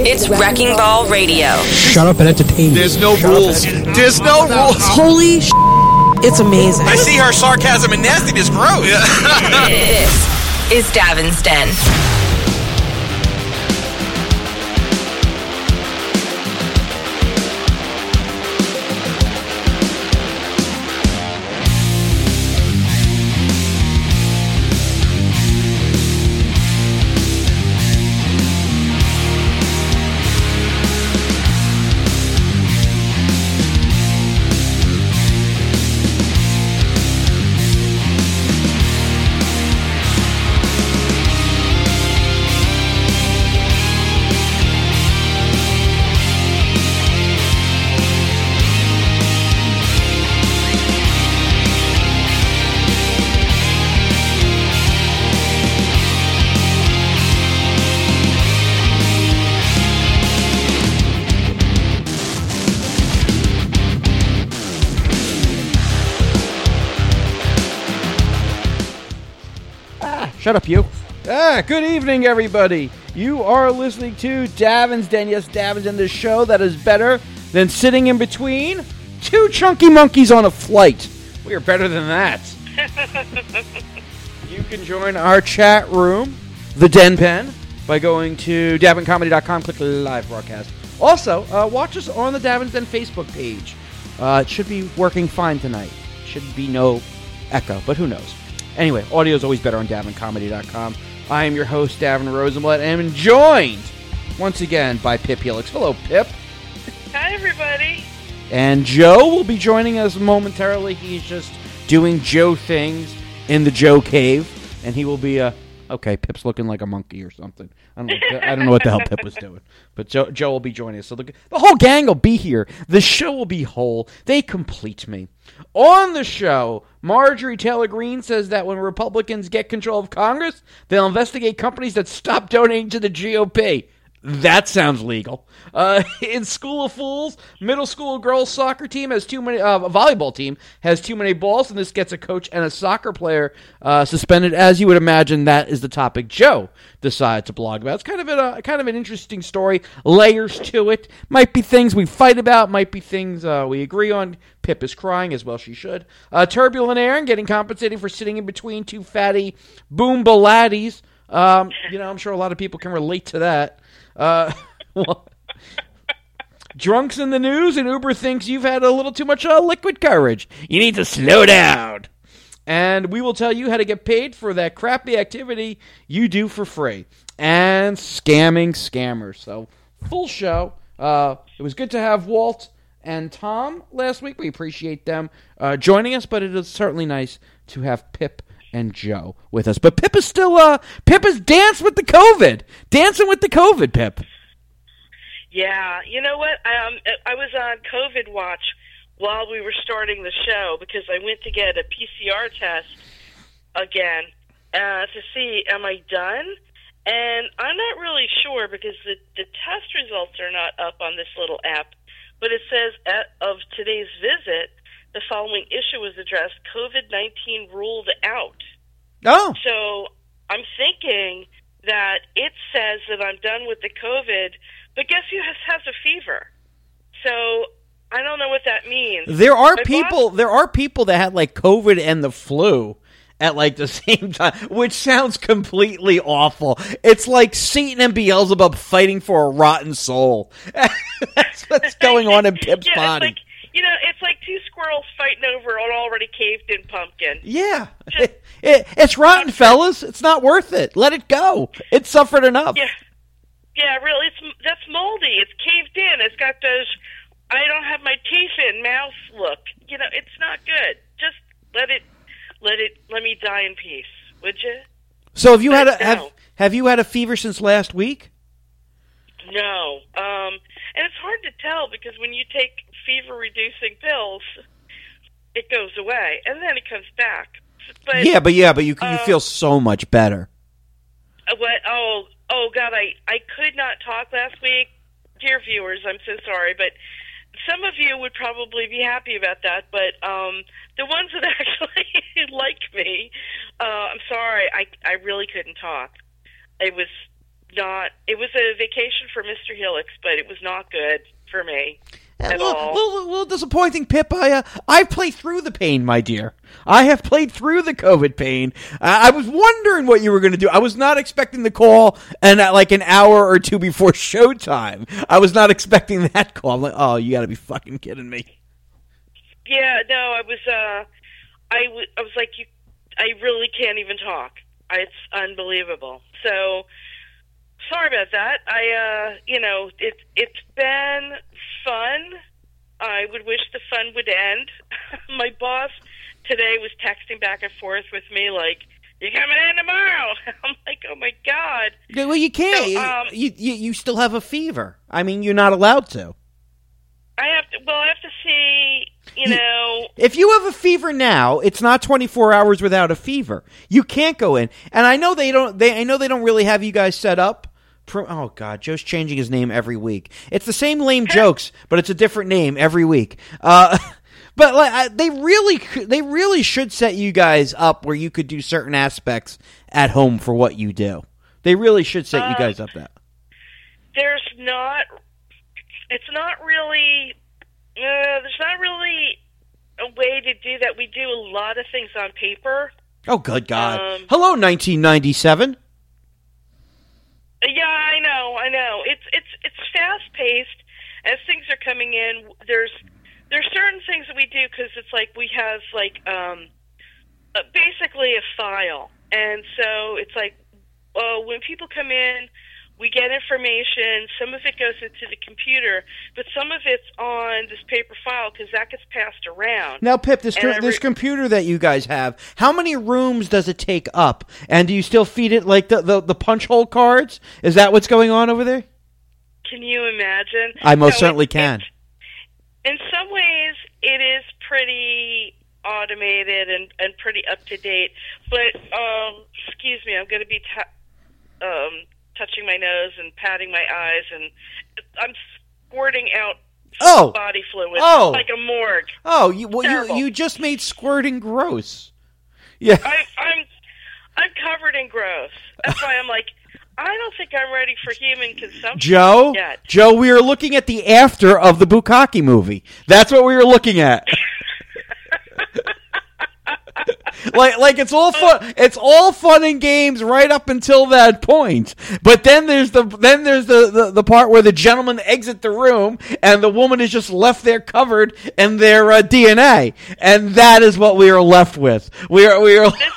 It's Wrecking Ball Radio. Shut up and entertain me. There's no rules. There's no rules. Holy sh**. It's amazing. I see her sarcasm and nastiness grow. This is Davin's Den. Shut up, you. Good evening, everybody. You are listening to Davin's Den. Yes, Davin's Den, the show that is better than sitting in between two chunky monkeys on a flight. We are better than that. You can join our chat room, the Den Pen, by going to davincomedy.com, click the live broadcast. Also, watch us on the Davin's Den Facebook page. It should be working fine tonight. Should be no echo, but who knows. Anyway, audio is always better on davincomedy.com. I am your host, Davin Rosenblatt, and I'm joined once again by Pip Helix. Hello, Pip. Hi, everybody. And Joe will be joining us momentarily. He's just doing Joe things in the Joe Cave, and he will be okay, Pip's looking like a monkey or something. I don't know what the hell Pip was doing. But Joe will be joining us. So the whole gang will be here. The show will be whole. They complete me. On the show, Marjorie Taylor Greene says that when Republicans get control of Congress, they'll investigate companies that stop donating to the GOP. That sounds legal. In School of Fools, middle school girls soccer team has too many. A volleyball team has too many balls, and this gets a coach and a soccer player suspended. As you would imagine, that is the topic Joe decided to blog about. It's kind of an interesting story. Layers to it. Might be things we fight about. Might be things we agree on. Pip is crying, as well she should. Turbulent Aaron getting compensated for sitting in between two fatty boombaladdies. I'm sure a lot of people can relate to that. Drunks in the news, and Uber thinks you've had a little too much liquid courage. You need to slow down. And we will tell you how to get paid for that crappy activity you do for free. And scamming scammers. So, full show. It was good to have Walt and Tom last week. We appreciate them joining us, but it is certainly nice to have Pip and Joe with us. But Pip is still, Pip is dancing with the COVID, Pip. Yeah, you know what? I was on COVID watch while we were starting the show because I went to get a PCR test again to see, am I done? And I'm not really sure because the test results are not up on this little app, but it says of today's visit, the following issue was addressed, COVID-19 ruled out. Oh. So I'm thinking that it says that I'm done with the COVID, but guess who has a fever? So I don't know what that means. There are people that had like COVID and the flu at like the same time, which sounds completely awful. It's like Satan and Beelzebub fighting for a rotten soul. That's what's going on in Pip's body. It's like two squirrels fighting over an already caved-in pumpkin. Yeah. It's rotten, fellas. It's not worth it. Let it go. It suffered enough. Yeah, really. That's moldy. It's caved in. It's got those, I don't have my teeth in, mouth look. It's not good. Just let me die in peace, would you? So have you had a fever since last week? No. And it's hard to tell because when you take fever-reducing pills, it goes away, and then it comes back. But you feel so much better. What? Oh, God, I could not talk last week. Dear viewers, I'm so sorry, but some of you would probably be happy about that, but the ones that actually like me, I'm sorry, I really couldn't talk. It was not. It was a vacation for Mr. Helix, but it was not good for me at all. A little disappointing, Pip. I've played through the pain, my dear. I have played through the COVID pain. I was wondering what you were going to do. I was not expecting the call and like an hour or two before showtime. I was not expecting that call. I'm like, oh, you got to be fucking kidding me. Yeah, no, I was like, I really can't even talk. It's unbelievable. So, sorry about that. It's been fun. I would wish the fun would end. My boss today was texting back and forth with me like, "You coming in tomorrow?" I'm like, "Oh my God." Yeah, well, you can't. So, you still have a fever. I mean, you're not allowed to. I have to see. If you have a fever now, it's not 24 hours without a fever. You can't go in. And I know they don't. I know they don't really have you guys set up. Oh God, Joe's changing his name every week. It's the same lame jokes, but it's a different name every week. But they really should set you guys up where you could do certain aspects at home for what you do. They really should set you guys up that. There's not really a way to do that. We do a lot of things on paper. Oh, good God. Hello, 1997. Yeah, I know. It's fast-paced. As things are coming in, there's certain things that we do because it's like we have basically a file. And so it's like when people come in, we get information. Some of it goes into the computer, but some of it's on this paper file because that gets passed around. Now, Pip, this computer that you guys have, how many rooms does it take up? And do you still feed it like the punch hole cards? Is that what's going on over there? Can you imagine? I most certainly can. In some ways, it is pretty automated and pretty up to date. But excuse me, I'm going to be touching my nose and patting my eyes, and I'm squirting out body fluid like a morgue. Oh, you just made squirting gross. Yeah, I'm covered in gross. That's why I'm like, I don't think I'm ready for human consumption yet. Joe, we are looking at the after of the Bukkake movie. That's what we were looking at. Like it's all fun. It's all fun and games right up until that point. But then there's the part where the gentlemen exit the room and the woman is just left there covered in their DNA, and that is what we are left with. We are.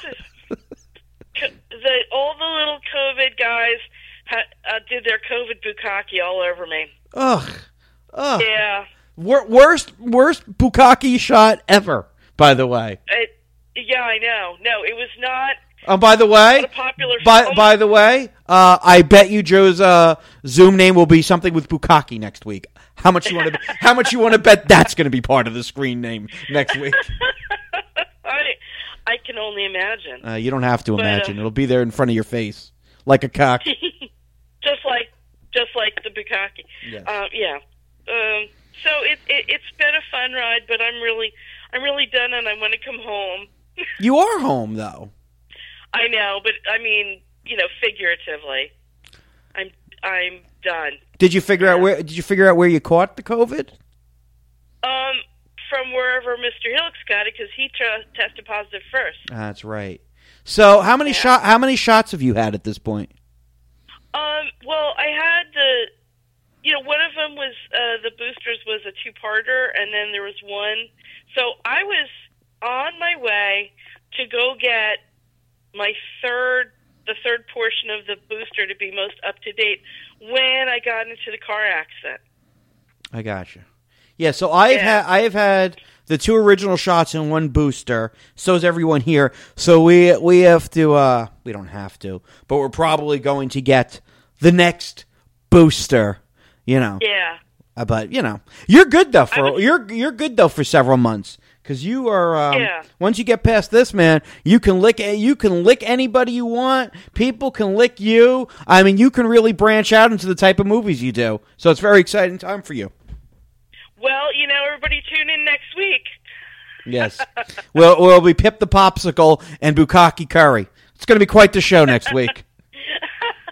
All the little COVID guys did their COVID Bukkake all over me. Ugh. Yeah. Worst Bukkake shot ever. By the way. Yeah, I know. No, it was not. By the way, a popular by the way, I bet you Joe's Zoom name will be something with Bukkake next week. How much you want to bet that's going to be part of the screen name next week? I can only imagine. You don't have to imagine. It'll be there in front of your face, like a cock. just like the Bukkake. Yes. Yeah. So it's been a fun ride, but I'm really done, and I want to come home. You are home, though. I know, but I mean, figuratively, I'm done. Did you figure out where you caught the COVID? From wherever Mr. Helix got it, because he tested positive first. That's right. So, how many shots have you had at this point? Well, I had one of them was the boosters was a two-parter, and then there was one. So I was on my way to go get the third portion of the booster to be most up to date when I got into the car accident. I gotcha. Yeah, so I have had the 2 original shots and 1 booster. So is everyone here. So we have to. We don't have to, but we're probably going to get the next booster. Yeah. But you're good though you're good though for several months because you are. Once you get past this, man, you can lick anybody you want. People can lick you. I mean, you can really branch out into the type of movies you do. So it's a very exciting time for you. Well, everybody tune in next week. Yes, we'll be Pip the Popsicle and Bukkake Curry. It's going to be quite the show next week.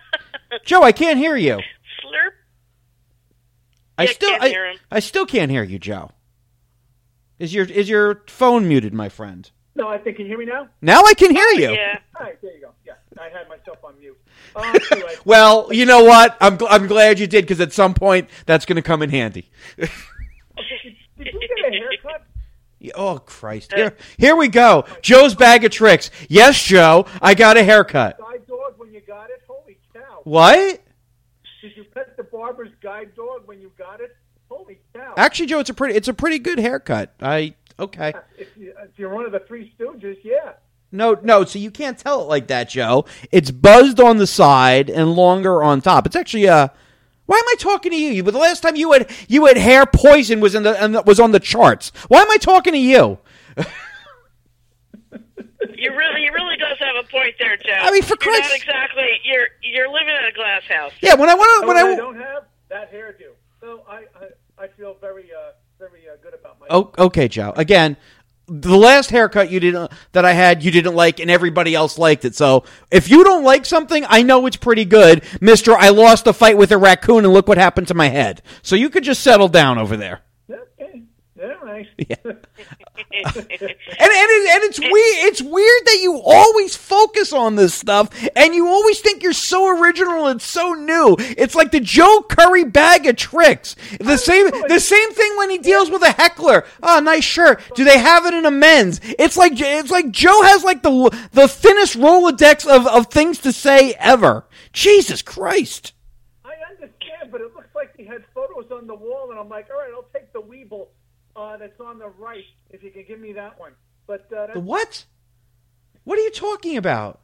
Joe, I can't hear you. Slurp. I still can't hear you, Joe. Is your phone muted, my friend? No, I think. Can you hear me now? Now I can hear you. Yeah. All right, there you go. Yeah, I had myself on mute. Anyway. Well, you know what? I'm glad you did, because at some point that's going to come in handy. Did you get a haircut? Oh, Christ. Here we go. Joe's bag of tricks. Yes, Joe, I got a haircut. Guide dog when you got it? Holy cow. What? Did you pet the barber's guide dog when you got it? Holy cow. Actually, Joe, it's a pretty good haircut. Okay. If you're one of the Three Stooges, yeah. No, so you can't tell it like that, Joe. It's buzzed on the side and longer on top. It's actually why am I talking to you? But the last time you had hair poison was was on the charts. Why am I talking to you? He really does have a point there, Joe. I mean, for you're Christ's not exactly. You're living in a glass house. Yeah, when I don't have that hairdo. So I feel very good about myself. Oh, okay, Joe. Again, the last haircut you didn't like, and everybody else liked it. So if you don't like something, I know it's pretty good, Mister. I lost a fight with a raccoon, and look what happened to my head. So you could just settle down over there. Okay. Yeah, right. Yeah. and it's weird that you always focus on this stuff, and you always think you're so original and so new. It's like the Joe Curry bag of tricks. The same thing when he deals with a heckler. Oh, nice shirt. Do they have it in a men's? It's like Joe has like the thinnest Rolodex of things to say ever. Jesus Christ. I understand, but it looks like he had photos on the wall, and I'm like, all right, I'll take the Weeble. That's on the right, if you can give me that one. But the what? What are you talking about?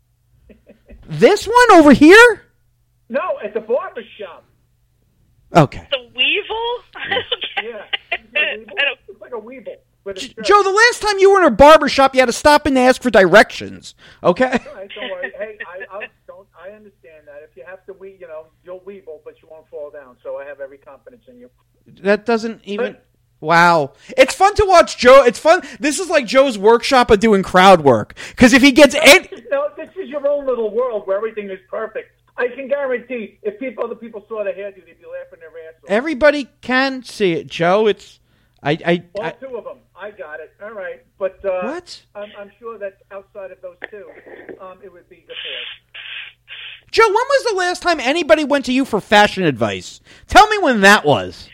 This one over here? No, at the barber shop. Okay. The Weevil? Yeah. It's like a Weeble. Joe, the last time you were in a barber shop, you had to stop and ask for directions. Okay? All right, don't worry. Hey, I understand that. If you have to you'll Weeble, but you won't fall down. So I have every confidence in you. That doesn't even... Wow. It's fun to watch Joe. It's fun. This is like Joe's workshop of doing crowd work. Because if he gets... No, this is your own little world where everything is perfect. I can guarantee if other people saw the hairdo, they'd be laughing their ass off. Everybody can see it, Joe. It's... Two of them. I got it. All right. But what? I'm sure that outside of those two, it would be good for us. Joe, when was the last time anybody went to you for fashion advice? Tell me when that was.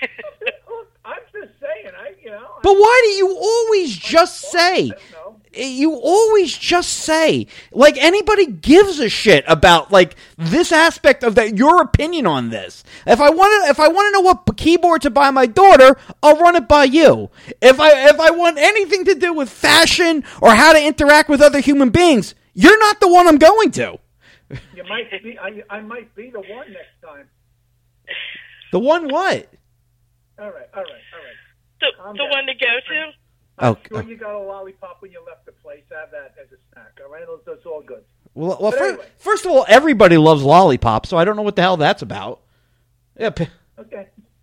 I'm just saying, But why do you always just say? You always just say, like anybody gives a shit about like this aspect of that. Your opinion on this. If I want to know what keyboard to buy my daughter, I'll run it by you. If I want anything to do with fashion or how to interact with other human beings, you're not the one I'm going to. You might be. I might be the one next time. The one what? All right. The one to go to? I'm sure you got a lollipop when you left the place. Have that as a snack, all right? That's all good. Well, anyway. First of all, everybody loves lollipops, so I don't know what the hell that's about. Yeah. Okay.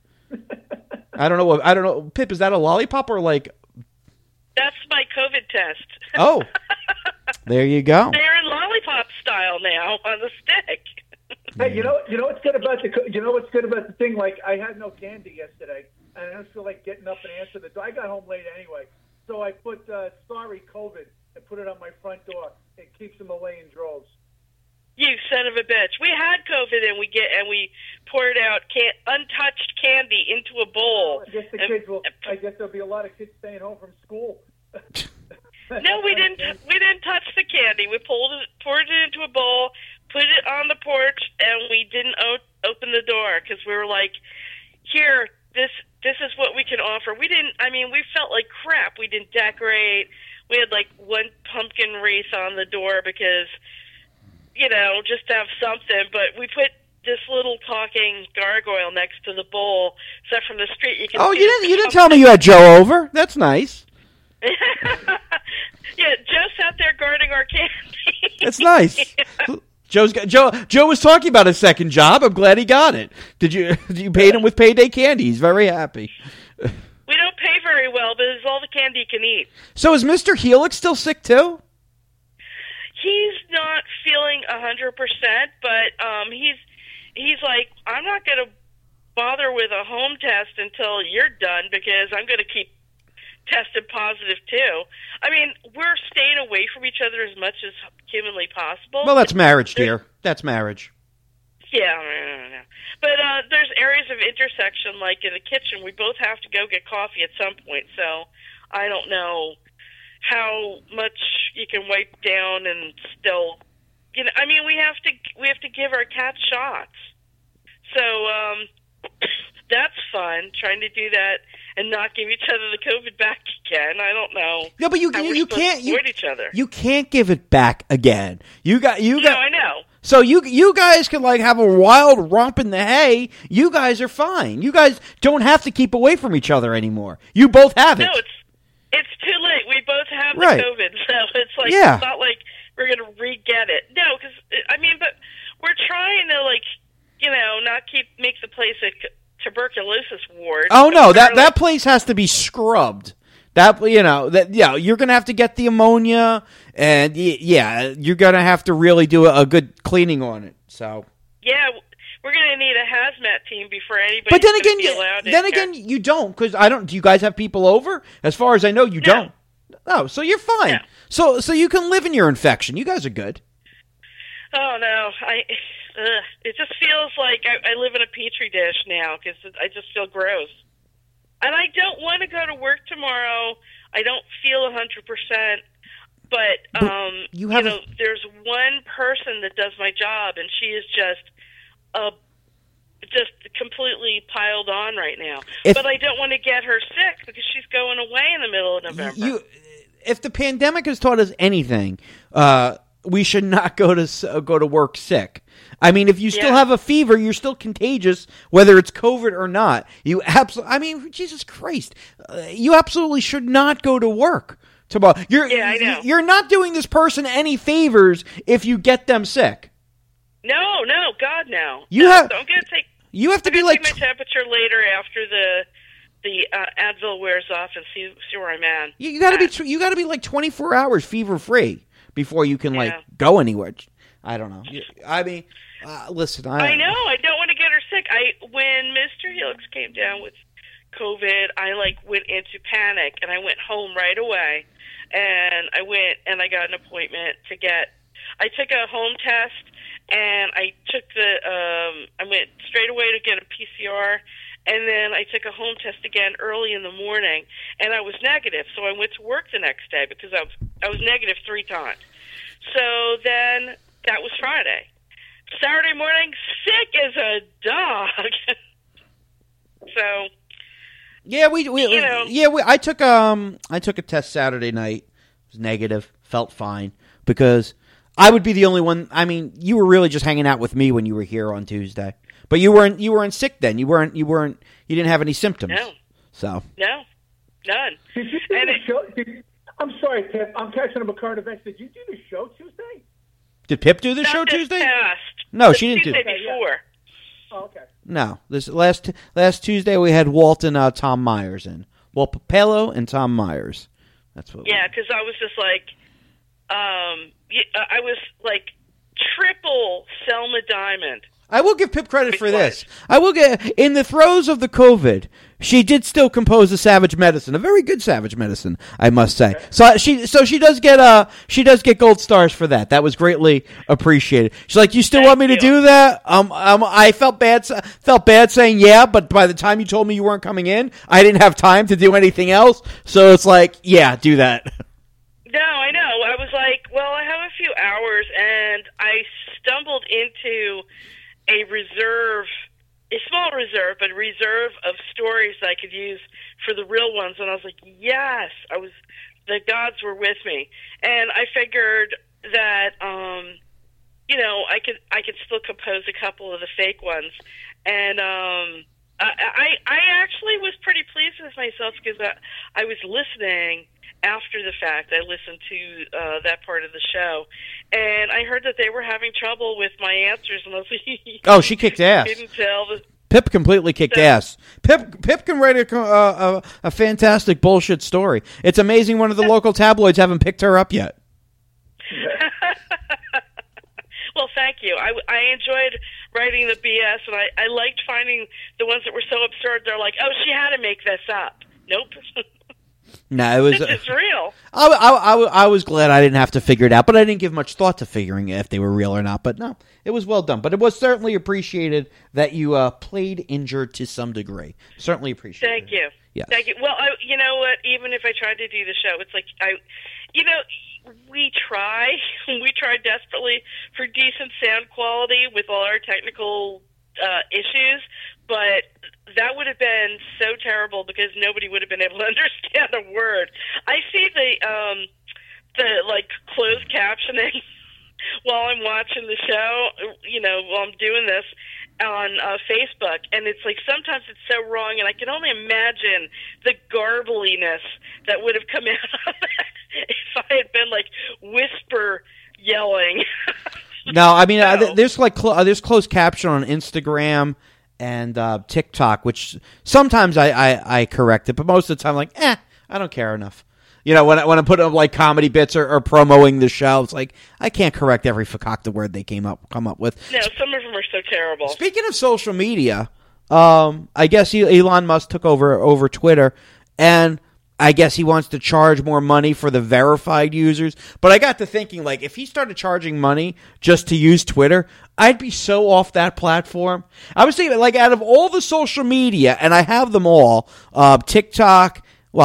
I don't know. Pip, is that a lollipop or like... That's my COVID test. Oh. There you go. They're in lollipop style now on the stick. Hey, you know what's good about the thing? Like, I had no candy yesterday, and I don't feel like getting up and answering the door. I got home late anyway, so I put "Sorry COVID" and put it on my front door. It keeps them away in droves. You son of a bitch! We had COVID, and we poured out untouched candy into a bowl. I guess the kids will. I guess there'll be a lot of kids staying home from school. No, we didn't. We didn't touch the candy. We poured it into a bowl, put it on the porch, and we didn't open the door because we were like, "Here, this is what we can offer." We didn't. I mean, we felt like crap. We didn't decorate. We had like one pumpkin wreath on the door because, just to have something. But we put this little talking gargoyle next to the bowl, so from the street you can. Oh, see you didn't tell me you had Joe over. That's nice. Yeah, Joe sat there guarding our candy. It's nice. Joe was talking about his second job. I'm glad he got it. Did you paid him with payday candy? He's very happy. We don't pay very well, but it's all the candy he can eat. So is Mr. Helix still sick too? he's not feeling 100%, but he's like, I'm not going to bother with a home test until you're done because I'm going to keep tested positive too. I mean, we're staying away from each other as much as humanly possible. Well, that's marriage, dear. That's marriage. Yeah, but there's areas of intersection, like in the kitchen. We both have to go get coffee at some point, so I don't know how much you can wipe down and still, I mean, we have to give our cats shots. So that's fun, trying to do that and not give each other the COVID back again. I don't know. No, but you can't avoid each other. You can't give it back again. No, I know. So you guys can like have a wild romp in the hay. You guys are fine. You guys don't have to keep away from each other anymore. You both have it. No, it's too late. We both have the Right. COVID, so it's like Yeah. it's not like we're gonna re-get it. No, because I mean, but we're trying to not make the place a tuberculosis ward. Oh no, Apparently- that place has to be scrubbed. You're gonna have to get the ammonia, and you're gonna have to really do a good cleaning on it. So Yeah, we're gonna need a hazmat team before anybody. but then be allowed again, you don't, because I don't. Do you guys have people over? As far as I know, you don't. Oh, so you're fine. No. So you can live in your infection. You guys are good. Oh no, it just feels like I live in a petri dish now because I just feel gross. And I don't want to go to work tomorrow. I don't feel 100%. But there's one person that does my job, and she is just completely piled on right now. But I don't want to get her sick because she's going away in the middle of November. If the pandemic has taught us anything, we should not go to work sick. I mean, if you still have a fever, you're still contagious, whether it's COVID or not. Jesus Christ, you absolutely should not go to work tomorrow. I know. You're not doing this person any favors if you get them sick. No, God, no. You have to be like take my temperature later after the Advil wears off and see where I'm at. You got to be like 24 hours fever free before you can go anywhere. I don't know. I mean, listen. I know. I don't want to get her sick. When Mr. Helix came down with COVID, I went into panic and I went home right away. And I went and I got an appointment I took a home test and I went straight away to get a PCR. And then I took a home test again early in the morning, and I was negative. So I went to work the next day because I was negative 3 times. So then that was Friday. Saturday morning, sick as a dog. So I took a test Saturday night. It was negative. Felt fine because I would be the only one. I mean, you were really just hanging out with me when you were here on Tuesday. But you weren't sick then. You didn't have any symptoms. No. So. No. None. Did you do the show? I'm sorry, Pip. I'm catching up a current event. Did you do the show Tuesday? Did Pip do the show Tuesday? Past. No, she didn't do Tuesday before. Oh, okay. No. This last Tuesday we had Walt and Tom Myers in. Walt Papello and Tom Myers. That's what. Yeah, because I was just I was triple Selma Diamond. I will give Pip credit for this. I will in the throes of the COVID, she did still compose a Savage Medicine, a very good Savage Medicine, I must say. So she does get gold stars for that. That was greatly appreciated. She's like, you still want me to do that? I felt bad saying yeah, but by the time you told me you weren't coming in, I didn't have time to do anything else. So it's like, yeah, do that. No, I know. I was like, well, I have a few hours, and I stumbled into a small reserve, but a reserve of stories that I could use for the real ones. And I was like, yes, the gods were with me. And I figured that, I could still compose a couple of the fake ones. And, I actually was pretty pleased with myself because I was listening after the fact. I listened to that part of the show, and I heard that they were having trouble with my answers. And I was like, "Oh, she kicked ass." Didn't tell Pip completely kicked ass. Pip can write a fantastic bullshit story. It's amazing one of the local tabloids haven't picked her up yet. Well, thank you. I enjoyed writing the BS, and I liked finding the ones that were so absurd. They're like, oh, she had to make this up. Nope. No, it was. It's real. I was glad I didn't have to figure it out, but I didn't give much thought to figuring if they were real or not. But no, it was well done. But it was certainly appreciated that you played injured to some degree. Certainly appreciated. Thank you. Yes. Thank you. Well, you know what? Even if I tried to do the show, it's like we try desperately for decent sound quality with all our technical issues, but that would have been so terrible because nobody would have been able to understand a word. I see the like closed captioning while I'm watching the show, while I'm doing this on Facebook, and it's like sometimes it's so wrong, and I can only imagine the garbliness that would have come out of it if I had been like whisper yelling. No, I mean there's like there's closed caption on Instagram and TikTok, which sometimes I correct it, but most of the time I'm like, I don't care enough. When I put up like comedy bits or promoting the show, it's like I can't correct every fakakta word they come up with. No, some of them are so terrible. Speaking of social media, I guess Elon Musk took over Twitter, and I guess he wants to charge more money for the verified users. But I got to thinking, like, if he started charging money just to use Twitter, I'd be so off that platform. I was thinking, like, out of all the social media, and I have them all, TikTok,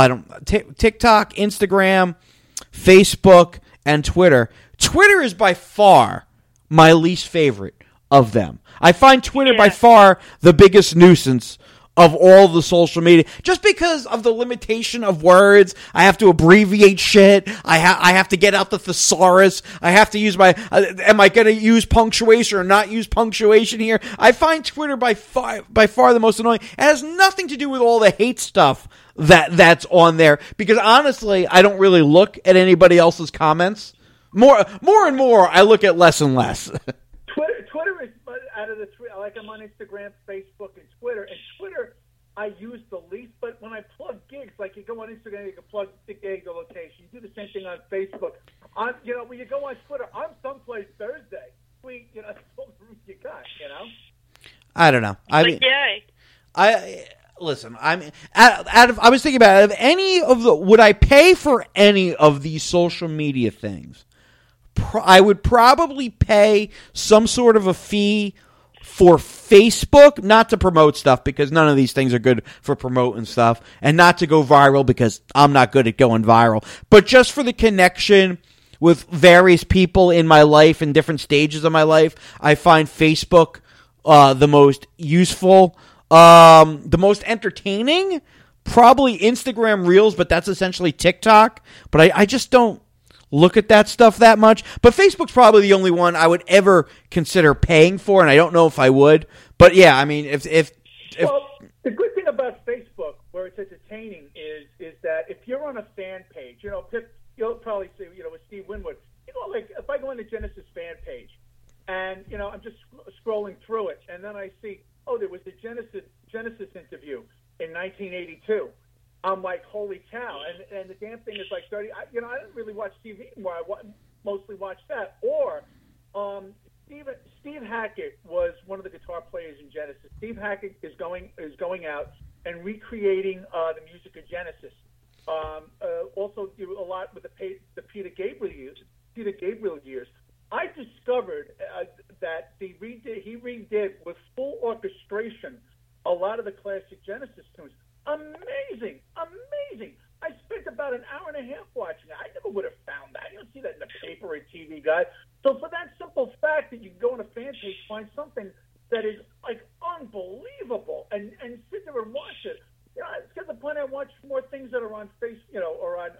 Instagram, Facebook, and Twitter. Twitter is by far my least favorite of them. I find Twitter by far the biggest nuisance of all the social media, just because of the limitation of words. I have to abbreviate shit. I have to get out the thesaurus. I have to use my. Am I going to use punctuation or not use punctuation here? I find Twitter by far the most annoying. It has nothing to do with all the hate stuff that's on there, because honestly, I don't really look at anybody else's comments. More and more, I look at less and less. Twitter is out of the three. Like, I'm on Instagram, Facebook, and Twitter. And Twitter, I use the least. But when I plug gigs, like you go on Instagram, you can plug the gig, the location. You do the same thing on Facebook. When you go on Twitter, I'm someplace Thursday. That's all the room you got. I don't know. Listen, I was thinking about it. Would I pay for any of these social media things? I would probably pay some sort of a fee for Facebook, not to promote stuff, because none of these things are good for promoting stuff, and not to go viral, because I'm not good at going viral, but just for the connection with various people in my life in different stages of my life. I find Facebook the most useful. The most entertaining, probably Instagram Reels, but that's essentially TikTok. But I just don't look at that stuff that much. But Facebook's probably the only one I would ever consider paying for, and I don't know if I would. But yeah, I mean, if well, the good thing about Facebook, where it's entertaining, is that if you're on a fan page, you'll probably see, with Steve Winwood, like if I go on the Genesis fan page, and I'm just scrolling through it, and then I see, oh, there was a Genesis interview in 1982. I'm like, holy cow! And the damn thing is like 30. I didn't really watch TV anymore. I mostly watched that. Or Steve Hackett was one of the guitar players in Genesis. Steve Hackett is going out and recreating the music of Genesis. Also, do a lot with the Peter Gabriel years. I discovered that he redid with full orchestration a lot of the classic Genesis tunes. Amazing. I spent about an hour and a half watching it. I never would have found that. You don't see that in the paper or TV guide. So for that simple fact that you can go on a fan page, find something that is like unbelievable, and sit there and watch it. It's got the point I watch more things that are on Facebook, or on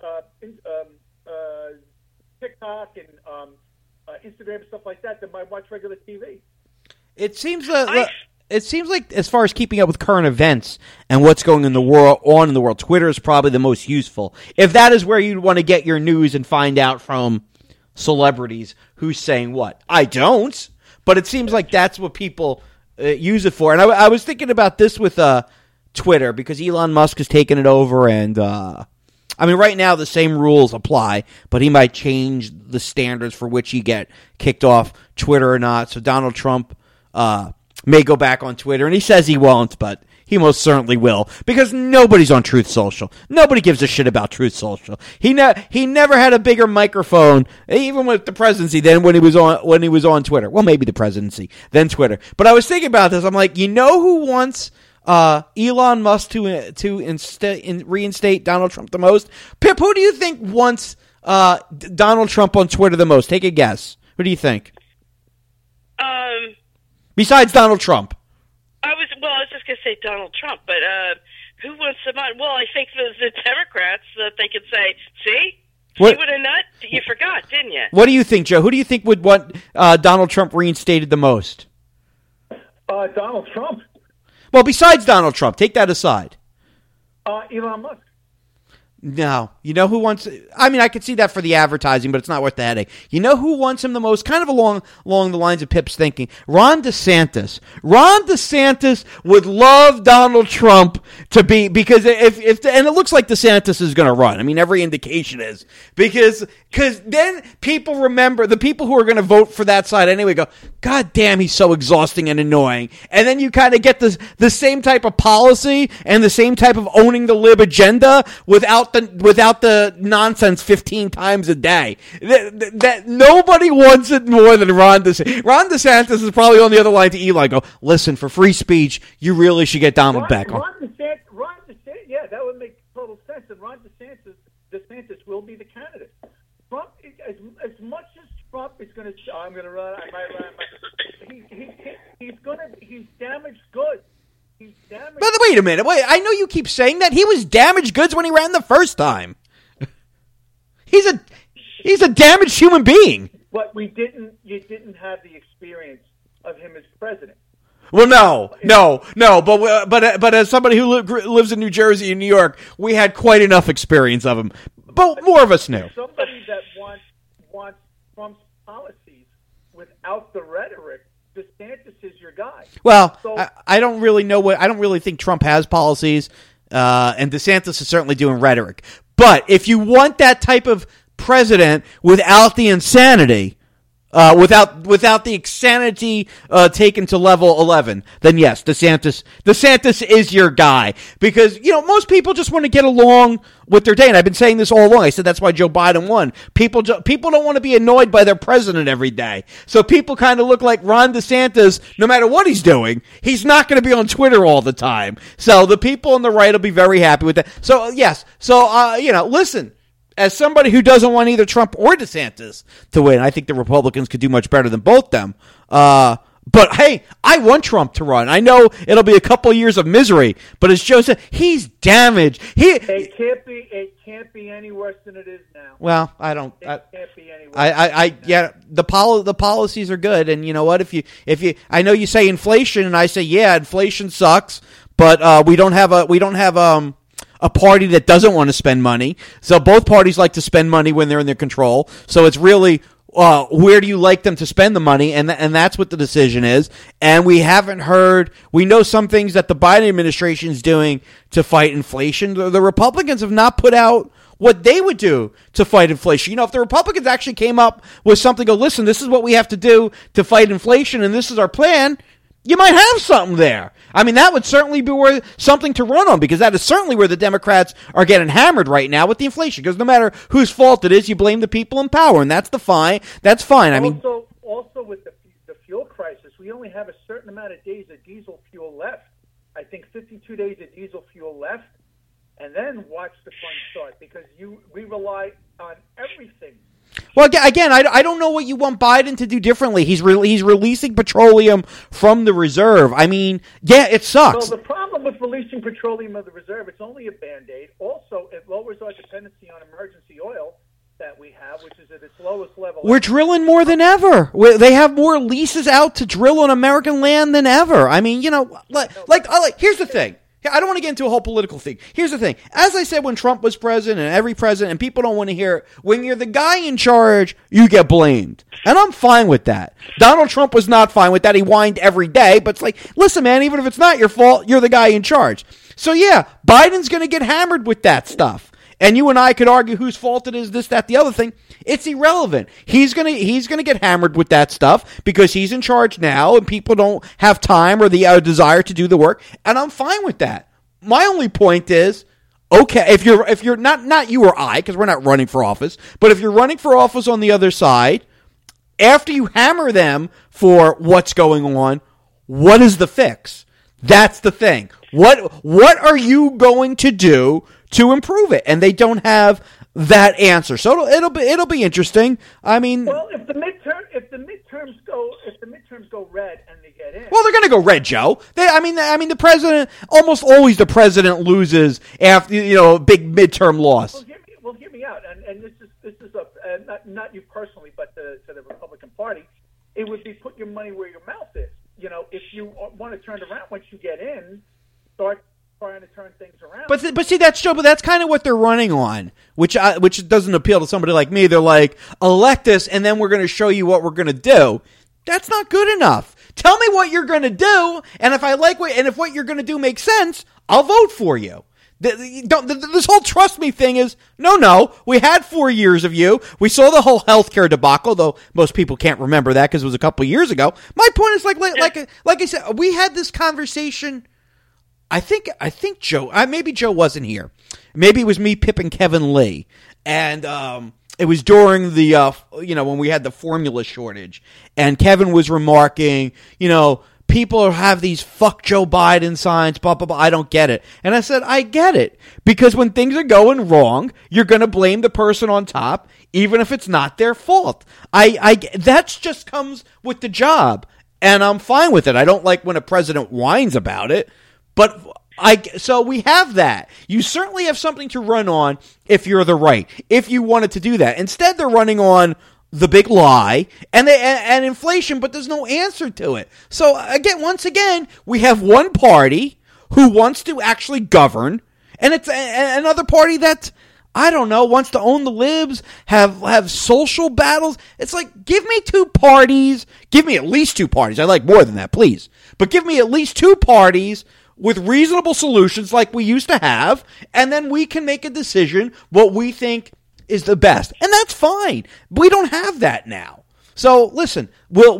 TikTok and Instagram and stuff like that than I watch regular TV. It seems like as far as keeping up with current events and what's going in the world, Twitter is probably the most useful. If that is where you'd want to get your news and find out from celebrities who's saying what. I don't, but it seems like that's what people use it for. And I was thinking about this with Twitter, because Elon Musk has taken it over, and I I mean, right now the same rules apply, but he might change the standards for which you get kicked off Twitter or not. So Donald Trump may go back on Twitter, and he says he won't, but he most certainly will, because nobody's on Truth Social. Nobody gives a shit about Truth Social. He never had a bigger microphone, even with the presidency, than when he was on Twitter. Well, maybe the presidency, then Twitter. But I was thinking about this. I'm like, you know who wants Elon Musk to reinstate Donald Trump the most? Pip, who do you think wants Donald Trump on Twitter the most? Take a guess. Who do you think? Besides Donald Trump. I was just going to say Donald Trump, but who wants them on? Well, I think the Democrats, that they could say, see what a nut? You forgot, didn't you? What do you think, Joe? Who do you think would want Donald Trump reinstated the most? Donald Trump. Well, besides Donald Trump, take that aside. Elon Musk. No. You know who wants... I mean, I could see that for the advertising, but it's not worth the headache. You know who wants him the most? Kind of along the lines of Pip's thinking. Ron DeSantis. Ron DeSantis would love Donald Trump to be... Because if and it looks like DeSantis is going to run. I mean, every indication is. Because then people remember... The people who are going to vote for that side anyway go, God damn, he's so exhausting and annoying. And then you kind of get the same type of policy and the same type of owning the lib agenda without the nonsense 15 times a day. That nobody wants it more than Ron DeSantis. Ron DeSantis is probably on the other line to Eli. Go, listen, for free speech, you really should get Donald back on. Ron DeSantis, yeah, that would make total sense. And Ron DeSantis will be the candidate. Trump, as much as Trump is going to, I'm going to run, I might run. He's damaged goods. But wait a minute. Wait, I know you keep saying that. He was damaged goods when he ran the first time. He's a damaged human being. But you didn't have the experience of him as president. Well, no. But as somebody who lives in New Jersey and New York, we had quite enough experience of him. But more of us knew. Somebody that wants Trump's policies without the rhetoric. DeSantis is your guy. Well, so, I don't really know I don't really think Trump has policies, and DeSantis is certainly doing rhetoric. But if you want that type of president without the insanity, without the insanity taken to level 11, then yes, DeSantis is your guy, because most people just want to get along with their day, and I've been saying this all along. I said that's why Joe Biden won. People don't want to be annoyed by their president every day, so people kind of look like Ron DeSantis. No matter what he's doing, he's not going to be on Twitter all the time. So the people on the right will be very happy with that. So yes, listen. As somebody who doesn't want either Trump or DeSantis to win, I think the Republicans could do much better than both them. But hey, I want Trump to run. I know it'll be a couple years of misery, but as Joe said, he's damaged. It can't be any worse than it is now. Well, It can't be any worse. The policies are good, and you know what? If you, I know you say inflation, and I say inflation sucks, but we don't have a party that doesn't want to spend money. So both parties like to spend money when they're in their control. So it's really where do you like them to spend the money, and that's what the decision is. And we haven't heard. We know some things that the Biden administration is doing to fight inflation. The Republicans have not put out what they would do to fight inflation. If the Republicans actually came up with something, go, listen, this is what we have to do to fight inflation, and this is our plan. You might have something there. I mean, that would certainly be something to run on, because that is certainly where the Democrats are getting hammered right now with the inflation. Because no matter whose fault it is, you blame the people in power, and that's fine. Also with the fuel crisis, we only have a certain amount of days of diesel fuel left. I think 52 days of diesel fuel left, and then watch the fun start, because we rely on everything. Well, again, I don't know what you want Biden to do differently. He's releasing petroleum from the reserve. I mean, it sucks. Well, the problem with releasing petroleum of the reserve, it's only a Band-Aid. Also, it lowers our dependency on emergency oil that we have, which is at its lowest level. We're drilling more than ever. They have more leases out to drill on American land than ever. I mean, here's the thing. I don't want to get into a whole political thing. Here's the thing. As I said when Trump was president, and every president, and people don't want to hear it, when you're the guy in charge, you get blamed. And I'm fine with that. Donald Trump was not fine with that. He whined every day, but it's like, listen, man, even if it's not your fault, you're the guy in charge. So yeah, Biden's going to get hammered with that stuff. and you and I could argue whose fault it is, this, that, the other thing. It's irrelevant. He's gonna get hammered with that stuff because he's in charge now, and people don't have time or the desire to do the work, and I'm fine with that. My only point is, okay, if you're not you or I, because we're not running for office, but if you're running for office on the other side, after you hammer them for what's going on, what is the fix? That's the thing. What are you going to do to improve it? And they don't have that answer. So it'll be interesting. I mean, well, if the midterms go red and they get in, well, they're going to go red, Joe. I mean, the president, almost always the president loses after a big midterm loss. Well, hear me out, and this is not you personally, but to the Republican Party, it would be put your money where your mouth is. If you want to turn it around once you get in, start trying to turn things around. But see, that's Joe. But that's kind of what they're running on, which doesn't appeal to somebody like me. They're like, elect us, and then we're going to show you what we're going to do. That's not good enough. Tell me what you're going to do, and if I like if what you're going to do makes sense, I'll vote for you. This whole trust me thing is, no, we had 4 years of you. We saw the whole healthcare debacle, though most people can't remember that because it was a couple of years ago. My point is, like I said, we had this conversation. I think Joe, maybe Joe wasn't here. Maybe it was me, Pip, and Kevin Lee. And it was during the, when we had the formula shortage. And Kevin was remarking, people have these fuck Joe Biden signs, blah, blah, blah. I don't get it. And I said, I get it. Because when things are going wrong, you're going to blame the person on top, even if it's not their fault. That just comes with the job. And I'm fine with it. I don't like when a president whines about it. But so we have that. You certainly have something to run on if you're the right, if you wanted to do that. Instead, they're running on the big lie and inflation, but there's no answer to it. So once again, we have one party who wants to actually govern, and it's another party that, I don't know, wants to own the libs, have social battles. It's like, give me two parties. Give me at least two parties. I like more than that, please. But give me at least two parties with reasonable solutions like we used to have, and then we can make a decision what we think is the best. And that's fine. We don't have that now. So listen, will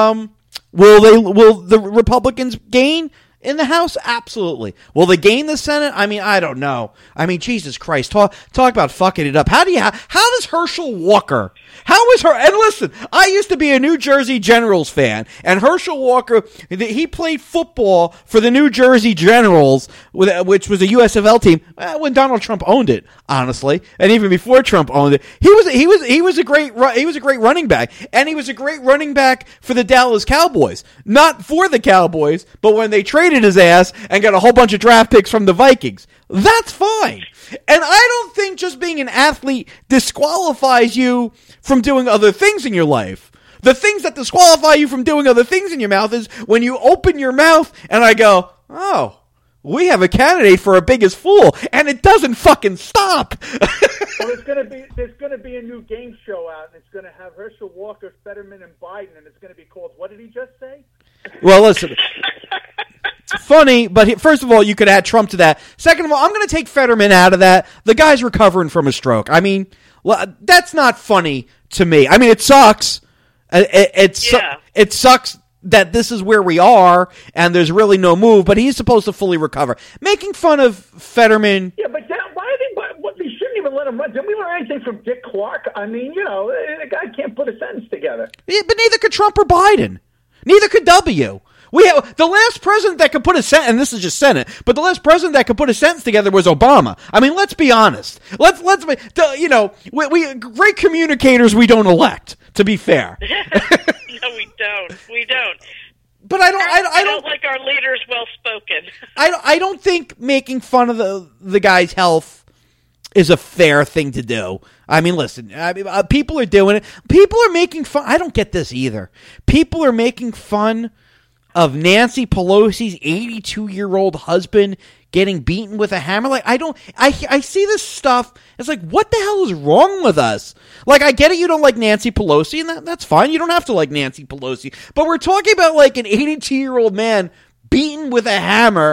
the Republicans gain in the House? Absolutely. Will they gain the Senate? I mean, I don't know. I mean, Jesus Christ, talk about fucking it up. How does Herschel Walker? And listen, I used to be a New Jersey Generals fan, and Herschel Walker, he played football for the New Jersey Generals, which was a USFL team when Donald Trump owned it, honestly, and even before Trump owned it. He was a great running back, and he was a great running back for the Dallas Cowboys. Not for the Cowboys, but when they traded his ass and got a whole bunch of draft picks from the Vikings. That's fine. And I don't think just being an athlete disqualifies you from doing other things in your life. The things that disqualify you from doing other things in your mouth is when you open your mouth and I go, oh, we have a candidate for a biggest fool, and it doesn't fucking stop. Well, there's gonna be a new game show out, and it's gonna have Herschel Walker, Fetterman, and Biden, and it's gonna be called, what did he just say? Well, listen. It's funny, but first of all, you could add Trump to that. Second of all, I'm going to take Fetterman out of that. The guy's recovering from a stroke. I mean, that's not funny to me. I mean, it sucks. It sucks that this is where we are and there's really no move, but he's supposed to fully recover. Making fun of Fetterman. Yeah, but they shouldn't even let him run. Didn't we learn anything from Dick Clark? I mean, the guy can't put a sentence together. Yeah, but neither could Trump or Biden. Neither could W. We have the last president that could put a sentence, and this is just Senate, but the last president that could put a sentence together was Obama. I mean, let's be honest. We great communicators we don't elect, to be fair. No, we don't. But I don't like our leaders well spoken. I don't think making fun of the guy's health is a fair thing to do. I mean, listen, people are doing it. People are making fun. I don't get this either. People are making fun of Nancy Pelosi's 82-year-old husband getting beaten with a hammer. Like, I see this stuff. It's like, what the hell is wrong with us? Like, I get it, you don't like Nancy Pelosi, and that's fine. You don't have to like Nancy Pelosi. But we're talking about, like, an 82-year-old man beaten with a hammer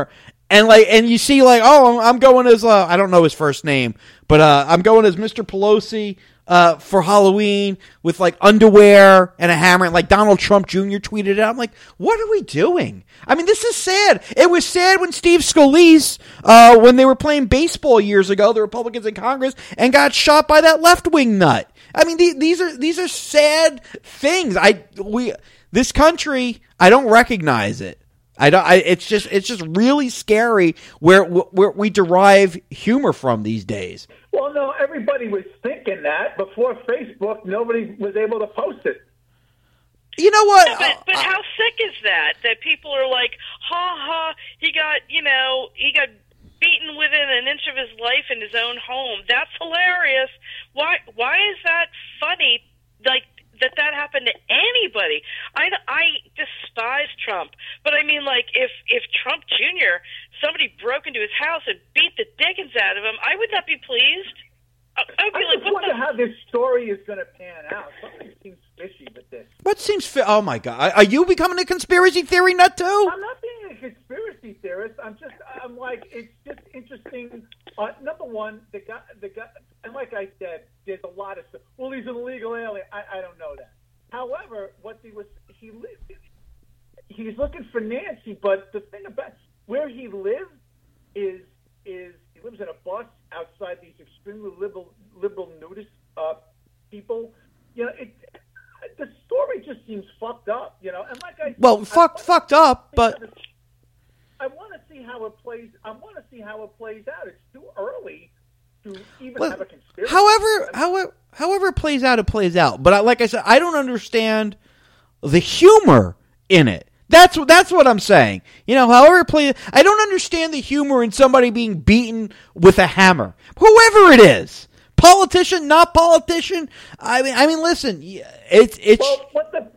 And you see I'm going as I don't know his first name, but I'm going as Mr. Pelosi for Halloween with underwear and a hammer, and Donald Trump Jr. tweeted it out. I'm like, what are we doing? I mean, this is sad. It was sad when Steve Scalise, when they were playing baseball years ago, the Republicans in Congress, and got shot by that left-wing nut. I mean, these are sad things. This country, I don't recognize it. It's just really scary where we derive humor from these days. Well, no, everybody was thinking that before Facebook. Nobody was able to post it. You know what? No, but how sick is that? That people are like, ha ha, he got beaten within an inch of his life in his own home. That's hilarious. Why is that funny? That happened to anybody. I despise Trump, but I mean, if Trump Jr., somebody broke into his house and beat the dickens out of him, I would not be pleased. I would be I just wonder how this story is going to pan out. Something seems fishy with this. What seems oh my God, are you becoming a conspiracy theory nut too? I'm not being a conspiracy theorist. I'm like, it's just interesting. Number one, the guy, and like I said, there's a lot of stuff. Well, he's an illegal alien. I don't know that. However, he's looking for Nancy, but the thing about where he lives is he lives in a bus outside these extremely liberal nudist people. You know, the story just seems fucked up. You know, and like I said, fucked up, but I want to see how it plays. I want to see how it plays out. It's too early to even have a conspiracy. However it plays out, it plays out. But like I said, I don't understand the humor in it. That's what I'm saying. You know, however it plays, I don't understand the humor in somebody being beaten with a hammer, whoever it is, politician, not politician. I mean, listen, it's. Well,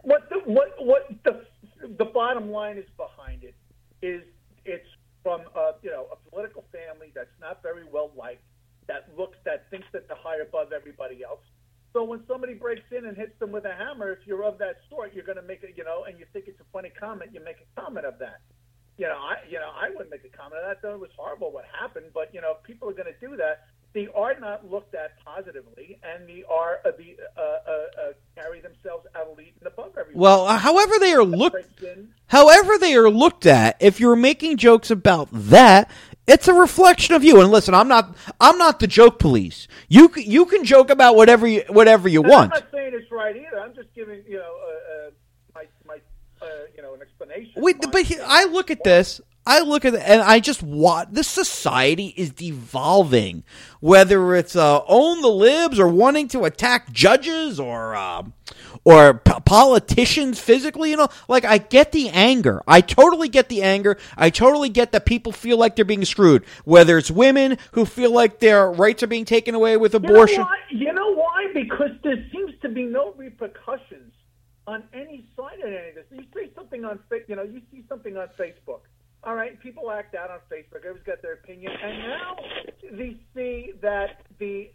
what the bottom line is behind it is it's from a political family that's not very well liked, that thinks that they're high above everybody else. So when somebody breaks in and hits them with a hammer, if you're of that sort, you're going to make it, and you think it's a funny comment, you make a comment of that. I wouldn't make a comment of that. Though it was horrible what happened, but if people are going to do that, they are not looked at positively, and they are carry themselves elite and above everyone. Well, however they are looked at, if you're making jokes about that, it's a reflection of you. And listen, I'm not the joke police. You can joke about whatever you want. I'm not saying it's right either. I'm just giving my an explanation. I look at this. And I just watch. This society is devolving. Whether it's own the libs or wanting to attack judges or politicians physically, I get the anger. I totally get the anger. I totally get that people feel like they're being screwed. Whether it's women who feel like their rights are being taken away with abortion. You know why? Because there seems to be no repercussions on any side of any of this. You see something on Facebook. All right, people act out on Facebook. Everyone's got their opinion, and now they see that they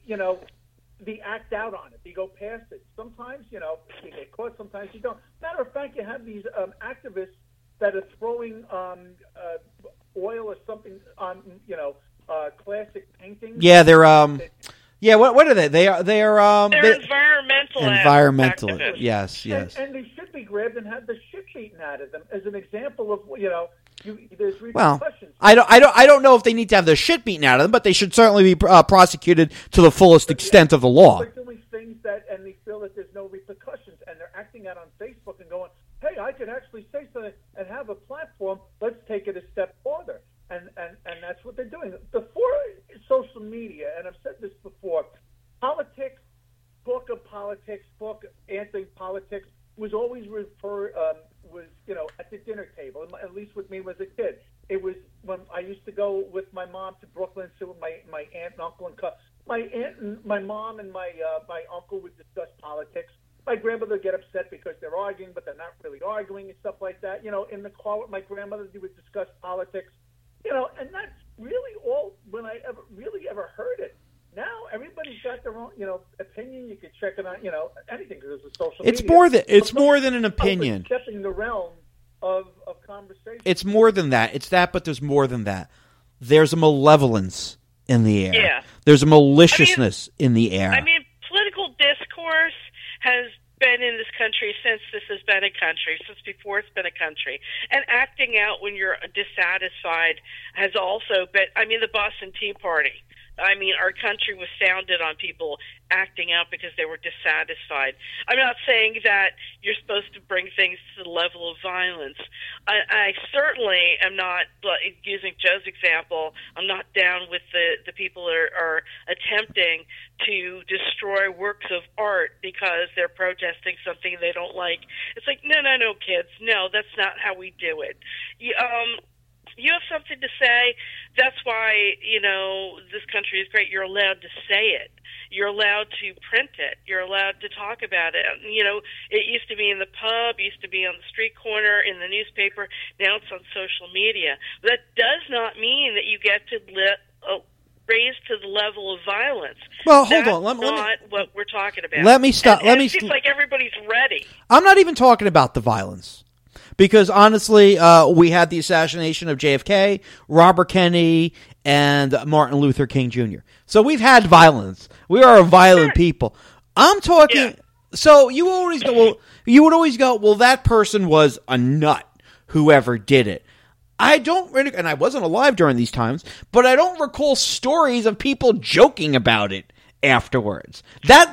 act out on it. They go past it. Sometimes, you get caught. Sometimes you don't. Matter of fact, you have these activists that are throwing oil or something on, classic paintings. Yeah, they're Yeah, what are they? They're environmental. Environmental. Yes. And they should be grabbed and have the shit beaten out of them as an example of there's repercussions. Well, I don't know if they need to have the shit beaten out of them, but they should certainly be prosecuted to the fullest extent of the law. They're doing things and they feel that there's no repercussions, and they're acting out on Facebook and going, "Hey, I could actually say something and have a platform. Let's take it a step further." And that's what they're doing. Before social media, and I've said this before, politics, talk of politics, talk anti-politics was always at the dinner table, at least with me as a kid. It was when I used to go with my mom to Brooklyn, so with my aunt and uncle and my mom and my uncle would discuss politics. My grandmother would get upset because they're arguing, but they're not really arguing and stuff like that. In the car with my grandmother, they would discuss politics. And that's really all when I ever heard it. Now everybody's got their own, opinion. You can check it on, anything because it's social media. It's more than an opinion. Stepping the realm of conversation. It's more than that. It's that, but there's more than that. there's a malevolence in the air. Yeah. There's a maliciousness in the air. I mean, political discourse has been in this country since this has been a country, since before it's been a country. And acting out when you're dissatisfied has also been, I mean, the Boston Tea Party. I mean, our country was founded on people acting out because they were dissatisfied. I'm not saying that you're supposed to bring things to the level of violence. I certainly am not, using Joe's example, I'm not down with the people that are attempting to destroy works of art because they're protesting something they don't like. It's like, no, kids. No, that's not how we do it. You have something to say. That's why, this country is great. You're allowed to say it. You're allowed to print it. You're allowed to talk about it. It used to be in the pub, used to be on the street corner, in the newspaper. Now it's on social media. That does not mean that you get to raise to the level of violence. Well, hold That's on. Let not me, what we're talking about. let me stop. And it seems like everybody's ready. I'm not even talking about the violence. Because honestly, we had the assassination of JFK, Robert Kennedy, and Martin Luther King Jr. So we've had violence. We are a violent people. I'm talking. Yeah. So you always go. Well, you would always go. Well, that person was a nut. Whoever did it. I don't, and I wasn't alive during these times, but I don't recall stories of people joking about it afterwards.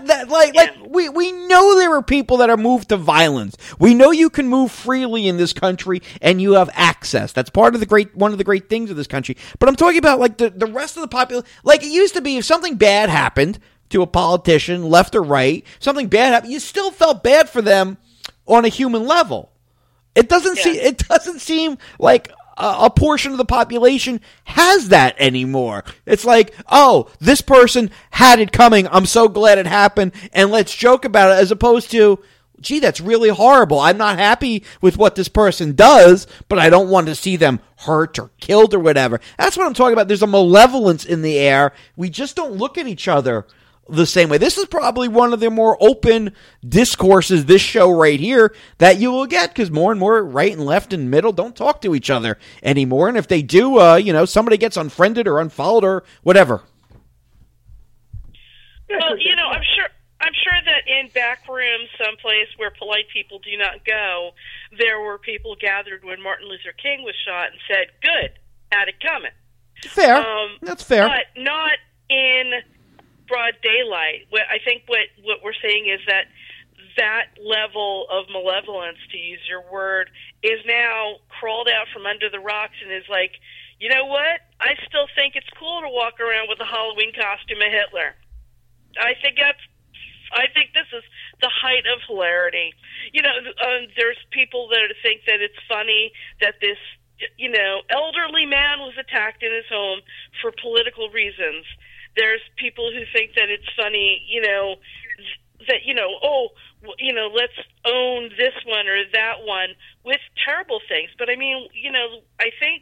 We know there are people that are moved to violence. We know you can move freely in this country and you have access. That's part of one of the great things of this country. But I'm talking about like the rest of the population. Like it used to be, if something bad happened to a politician, left or right, something bad happened, you still felt bad for them on a human level. It doesn't seem like a portion of the population has that anymore. It's like, oh, this person had it coming. I'm so glad it happened, and let's joke about it, as opposed to, gee, that's really horrible. I'm not happy with what this person does, but I don't want to see them hurt or killed or whatever. That's what I'm talking about. There's a malevolence in the air. We just don't look at each other the same way. This is probably one of the more open discourses, this show right here, that you will get, because more and more right and left and middle don't talk to each other anymore. And if they do, somebody gets unfriended or unfollowed or whatever. Well, I'm sure that in back rooms, someplace where polite people do not go, there were people gathered when Martin Luther King was shot and said, "Good, had it coming." Fair. That's fair. But not in broad daylight. I think what we're saying is that level of malevolence, to use your word, is now crawled out from under the rocks and is like, you know what? I still think it's cool to walk around with a Halloween costume of Hitler. I think this is the height of hilarity. There's people that think that it's funny that this, elderly man was attacked in his home for political reasons. There's people who think that it's funny, let's own this one or that one with terrible things. But I mean, I think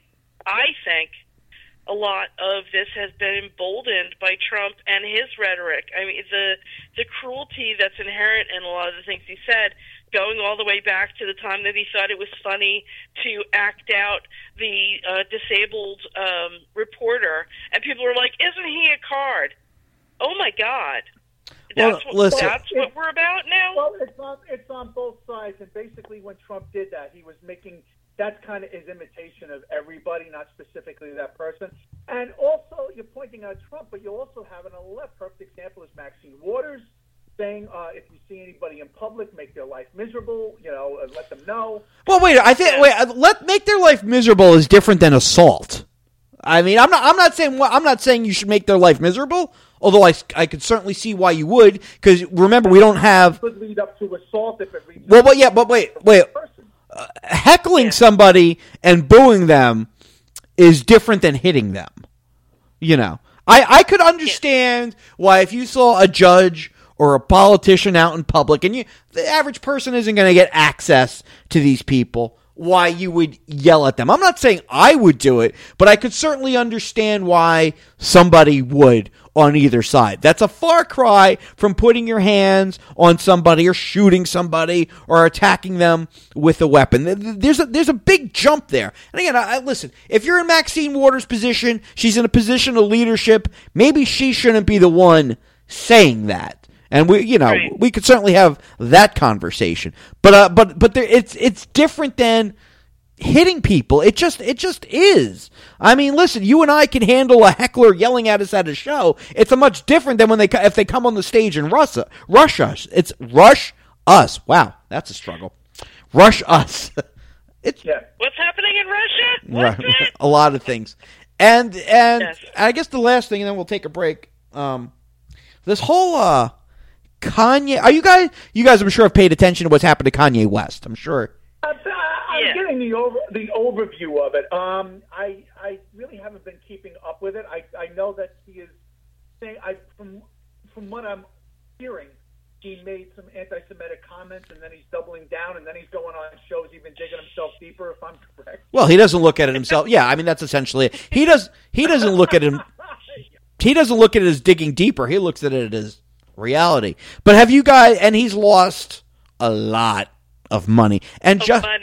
a lot of this has been emboldened by Trump and his rhetoric. I mean, the cruelty that's inherent in a lot of the things he said, going all the way back to the time that he thought it was funny to act out the disabled reporter, and people were like, "Isn't he a card?" Oh my God! That's what we're about now. Well, it's on both sides, and basically, when Trump did that, he was making. That's kind of his imitation of everybody, not specifically that person. And also, you're pointing out Trump, but you also have on the left. Perfect example is Maxine Waters saying, if you see anybody in public, make their life miserable. Let them know. Well, make their life miserable is different than assault. I mean, I'm not saying you should make their life miserable. Although I could certainly see why you would, because remember, we don't have. Could lead up to assault if it reaches. But wait. Heckling somebody and booing them is different than hitting them. I could understand why if you saw a judge or a politician out in public, and the average person isn't going to get access to these people. why you would yell at them. I'm not saying I would do it, but I could certainly understand why somebody would on either side. That's a far cry from putting your hands on somebody or shooting somebody or attacking them with a weapon. There's a big jump there. And again, listen, if you're in Maxine Waters' position, she's in a position of leadership, maybe she shouldn't be the one saying that. And we could certainly have that conversation, but it's different than hitting people. It just is. I mean, listen, you and I can handle a heckler yelling at us at a show. It's a much different than if they come on the stage and rush us. It's rush us. Wow, that's a struggle. Rush us. What's happening in Russia? What's it? A lot of things, and yes. I guess the last thing, and then we'll take a break. This whole Kanye. You guys, I'm sure, have paid attention to what's happened to Kanye West. I'm sure. I'm getting the overview of it. I really haven't been keeping up with it. I know that he is saying, from what I'm hearing, he made some anti-Semitic comments, and then he's doubling down, and then he's going on shows, even digging himself deeper, if I'm correct. Well, he doesn't look at it himself. Yeah, I mean, that's essentially it. He doesn't look at him. He doesn't look at it as digging deeper. He looks at it as reality. But have you guys? And he's lost a lot of money, and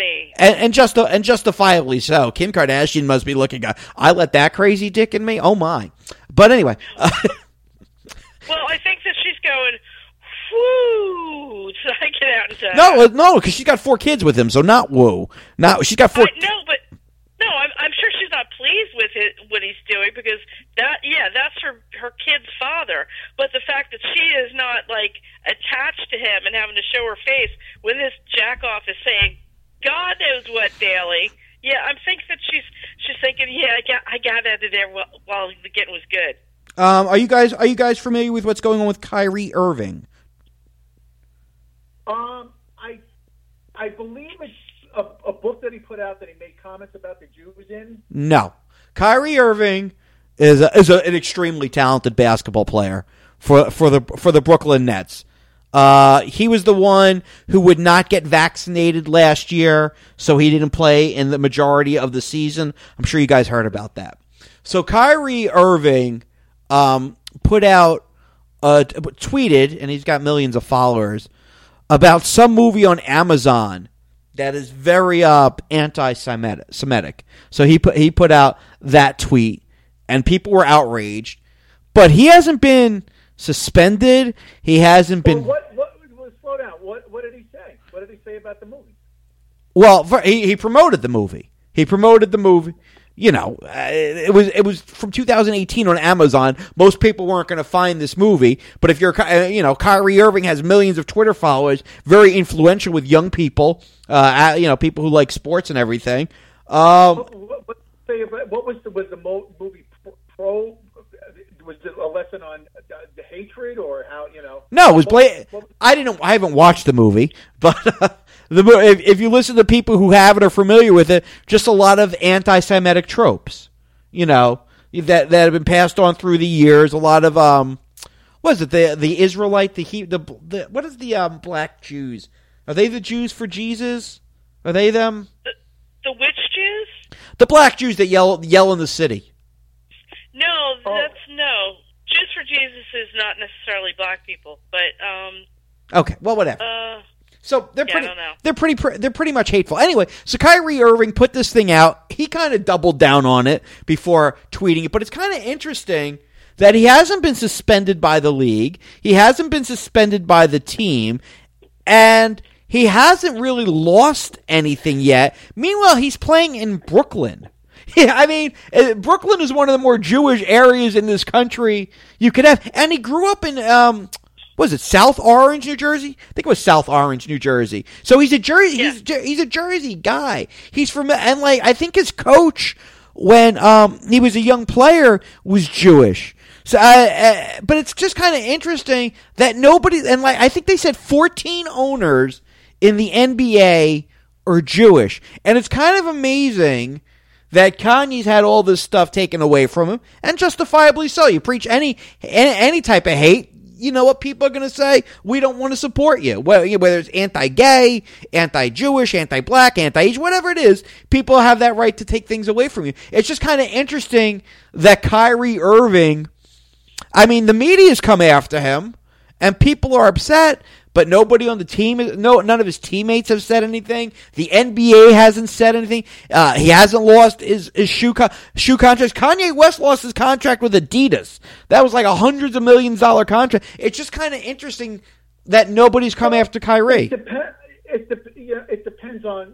justifiably so. Kim Kardashian must be looking. I let that crazy dick in me. Oh my! But anyway. Well, I think that she's going. Woo! So I get out and say no, because she's got 4 kids with him, so not woo. She's got 4. I'm sure she's not pleased with what he's doing, because that's her kid's father. But the fact that she is not attached to him and having to show her face when this jackoff is saying God knows what daily. Yeah, I think that she's thinking, I got out of there while the getting was good. Are you guys familiar with what's going on with Kyrie Irving? I believe it's a book that he put out that he made comments about the Jews in. No, Kyrie Irving is an extremely talented basketball player for the Brooklyn Nets. He was the one who would not get vaccinated last year, so he didn't play in the majority of the season. I'm sure you guys heard about that. So Kyrie Irving tweeted, and he's got millions of followers, about some movie on Amazon that is very anti-Semitic. So he put out that tweet, and people were outraged. But he hasn't been suspended. He hasn't been. Slow down. What did he say? What did he say about the movie? Well, he promoted the movie. It was from 2018 on Amazon. Most people weren't going to find this movie, but if you're, Kyrie Irving has millions of Twitter followers, very influential with young people, people who like sports and everything. What was the movie pro? Was it a lesson on the hatred or how No, it was I haven't watched the movie, but. If you listen to people who have it or familiar with it, just a lot of anti-Semitic tropes, that have been passed on through the years. A lot of what is it? The Israelite, what is the black Jews? Are they the Jews for Jesus? Are they them? The which Jews? The black Jews that yell in the city. No, no. Jews for Jesus is not necessarily black people, but okay, well, whatever. So they're pretty much hateful. Anyway, so Kyrie Irving put this thing out. He kind of doubled down on it before tweeting it, but it's kind of interesting that he hasn't been suspended by the league. He hasn't been suspended by the team, and he hasn't really lost anything yet. Meanwhile, he's playing in Brooklyn. Yeah, I mean, Brooklyn is one of the more Jewish areas in this country you could have, and he grew up in was it South Orange, New Jersey? I think it was South Orange, New Jersey. So he's a Jersey. Yeah. He's a Jersey guy. He's from, and I think his coach when he was a young player was Jewish. So, but it's just kind of interesting that nobody, and I think they said 14 owners in the NBA are Jewish, and it's kind of amazing that Kanye's had all this stuff taken away from him, and justifiably so. You preach any type of hate. you know what people are going to say? We don't want to support you. Whether it's anti-gay, anti-Jewish, anti-black, anti-Asian, whatever it is, people have that right to take things away from you. It's just kind of interesting that Kyrie Irving, I mean, the media's come after him, and people are upset, but nobody on the team, none of his teammates have said anything. The NBA hasn't said anything. He hasn't lost his shoe contracts. Kanye West lost his contract with Adidas. That was like $hundreds of millions contract. It's just kind of interesting that nobody's come after Kyrie. It depends on,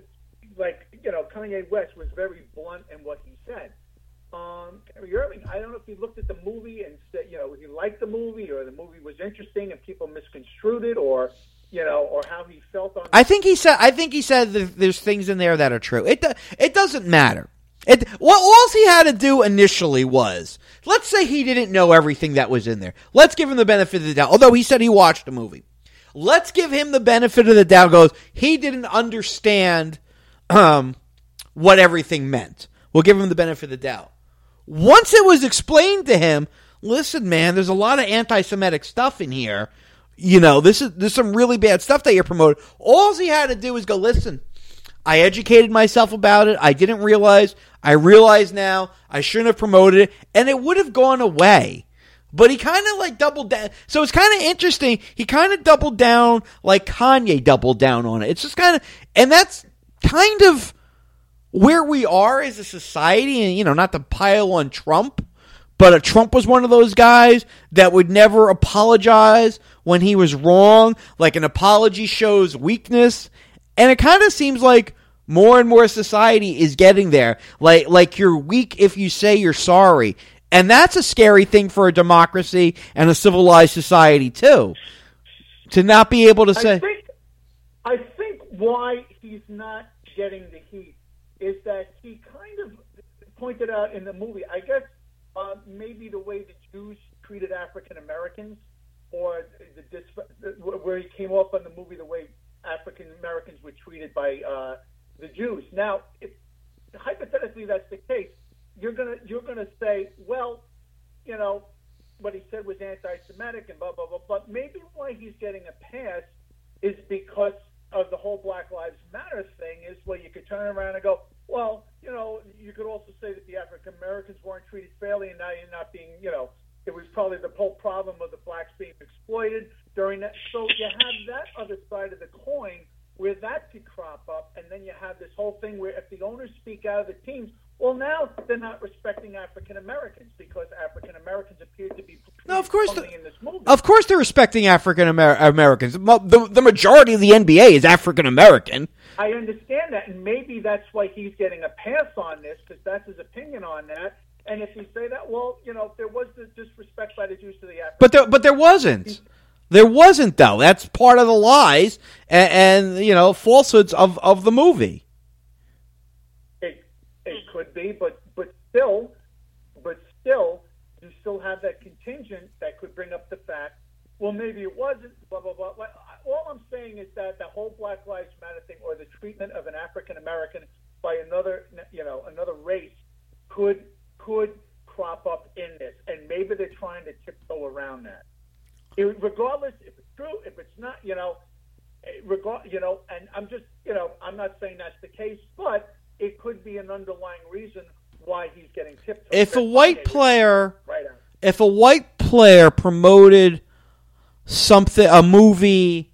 Kanye West was very blunt in what he said. Kyrie Irving, I don't know if he looked at the movie and said, he liked the movie, or the movie was interesting and people misconstrued it, or how he felt on. I think he said that there's things in there that are true. It doesn't matter. All he had to do initially was, let's say he didn't know everything that was in there. Let's give him the benefit of the doubt. Although he said he watched the movie, let's give him the benefit of the doubt. Goes, he didn't understand what everything meant. We'll give him the benefit of the doubt. Once it was explained to him, listen, man, there's a lot of anti-Semitic stuff in here. There's some really bad stuff that you're promoting. All he had to do was go, listen, I educated myself about it. I didn't realize. I realize now. I shouldn't have promoted it. And it would have gone away. But he kind of doubled down. So it's kind of interesting. He kind of doubled down like Kanye doubled down on it. It's just kind of, and that's kind of where we are as a society, and not to pile on Trump, but Trump was one of those guys that would never apologize when he was wrong. Like, an apology shows weakness, and it kind of seems like more and more society is getting there. Like you're weak if you say you're sorry, and that's a scary thing for a democracy and a civilized society too. To not be able to say. I think why he's not getting the heat is that he kind of pointed out in the movie, I guess, maybe the way the Jews treated African Americans, or where he came off on the movie the way African Americans were treated by the Jews. Now, if hypothetically that's the case, you're gonna say, well, what he said was anti-Semitic and blah blah blah. But maybe why he's getting a pass is because of the whole Black Lives Matter thing, is where you could turn around and go, well, you could also say that the African Americans weren't treated fairly, and now you're not being, it was probably the whole problem of the blacks being exploited during that. So you have that other side of the coin where that could crop up, and then you have this whole thing where if the owners speak out of the teams, well, now they're not respecting African Americans because African Americans appear to be no, of course, in this movie. Of course, they're respecting African Americans. The majority of the NBA is African American. I understand that, and maybe that's why he's getting a pass on this, because that's his opinion on that. And if you say that, well, there was the disrespect by the Jews to the Africans. But there wasn't. There wasn't, though. That's part of the lies and falsehoods of the movie. It could be, but still, you still have that contingent that could bring up the fact, well, maybe it wasn't, blah, blah, blah. All I'm saying is that the whole Black Lives Matter thing, or the treatment of an African American by another race, could crop up in this, and maybe they're trying to tiptoe around that. Regardless if it's true, if it's not, and I'm just, I'm not saying that's the case, but it could be an underlying reason why he's getting tiptoed. If a white player promoted a movie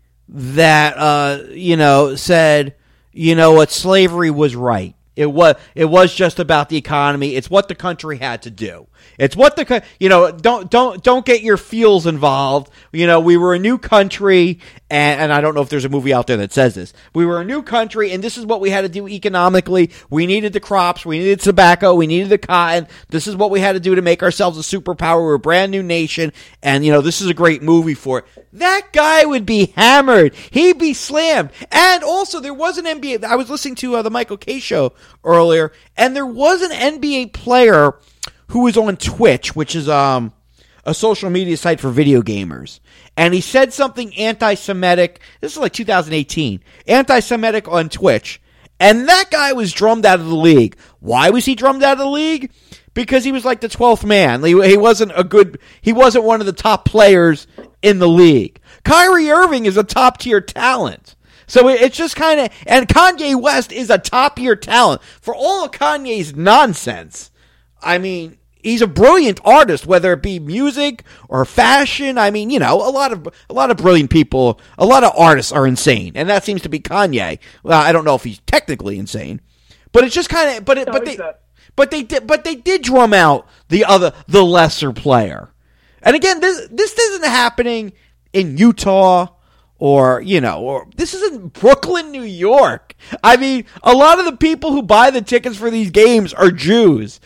that said, what, slavery was right. It was just about the economy. It's what the country had to do. It's what don't get your feels involved. We were a new country, and I don't know if there's a movie out there that says this. We were a new country, and this is what we had to do economically. We needed the crops. We needed tobacco. We needed the cotton. This is what we had to do to make ourselves a superpower. We're a brand new nation, and this is a great movie for it. That guy would be hammered. He'd be slammed. And also, there was an NBA. I was listening to the Michael Kay show earlier, and there was an NBA player who was on Twitch, which is a social media site for video gamers, and he said something anti-Semitic. This is like 2018, anti-Semitic on Twitch, and that guy was drummed out of the league. Why was he drummed out of the league? because he was like the 12th man. He wasn't one of the top players in the league. Kyrie Irving is a top-tier talent. So it's just kind of, and Kanye West is a top-tier talent. For all of Kanye's nonsense, I mean, he's a brilliant artist, whether it be music or fashion. I mean, a lot of brilliant people, a lot of artists are insane, and that seems to be Kanye. Well, I don't know if he's technically insane, but it's just kind of, but they did drum out the lesser player. And again, this isn't happening in Utah or this isn't Brooklyn, New York. I mean, a lot of the people who buy the tickets for these games are Jews.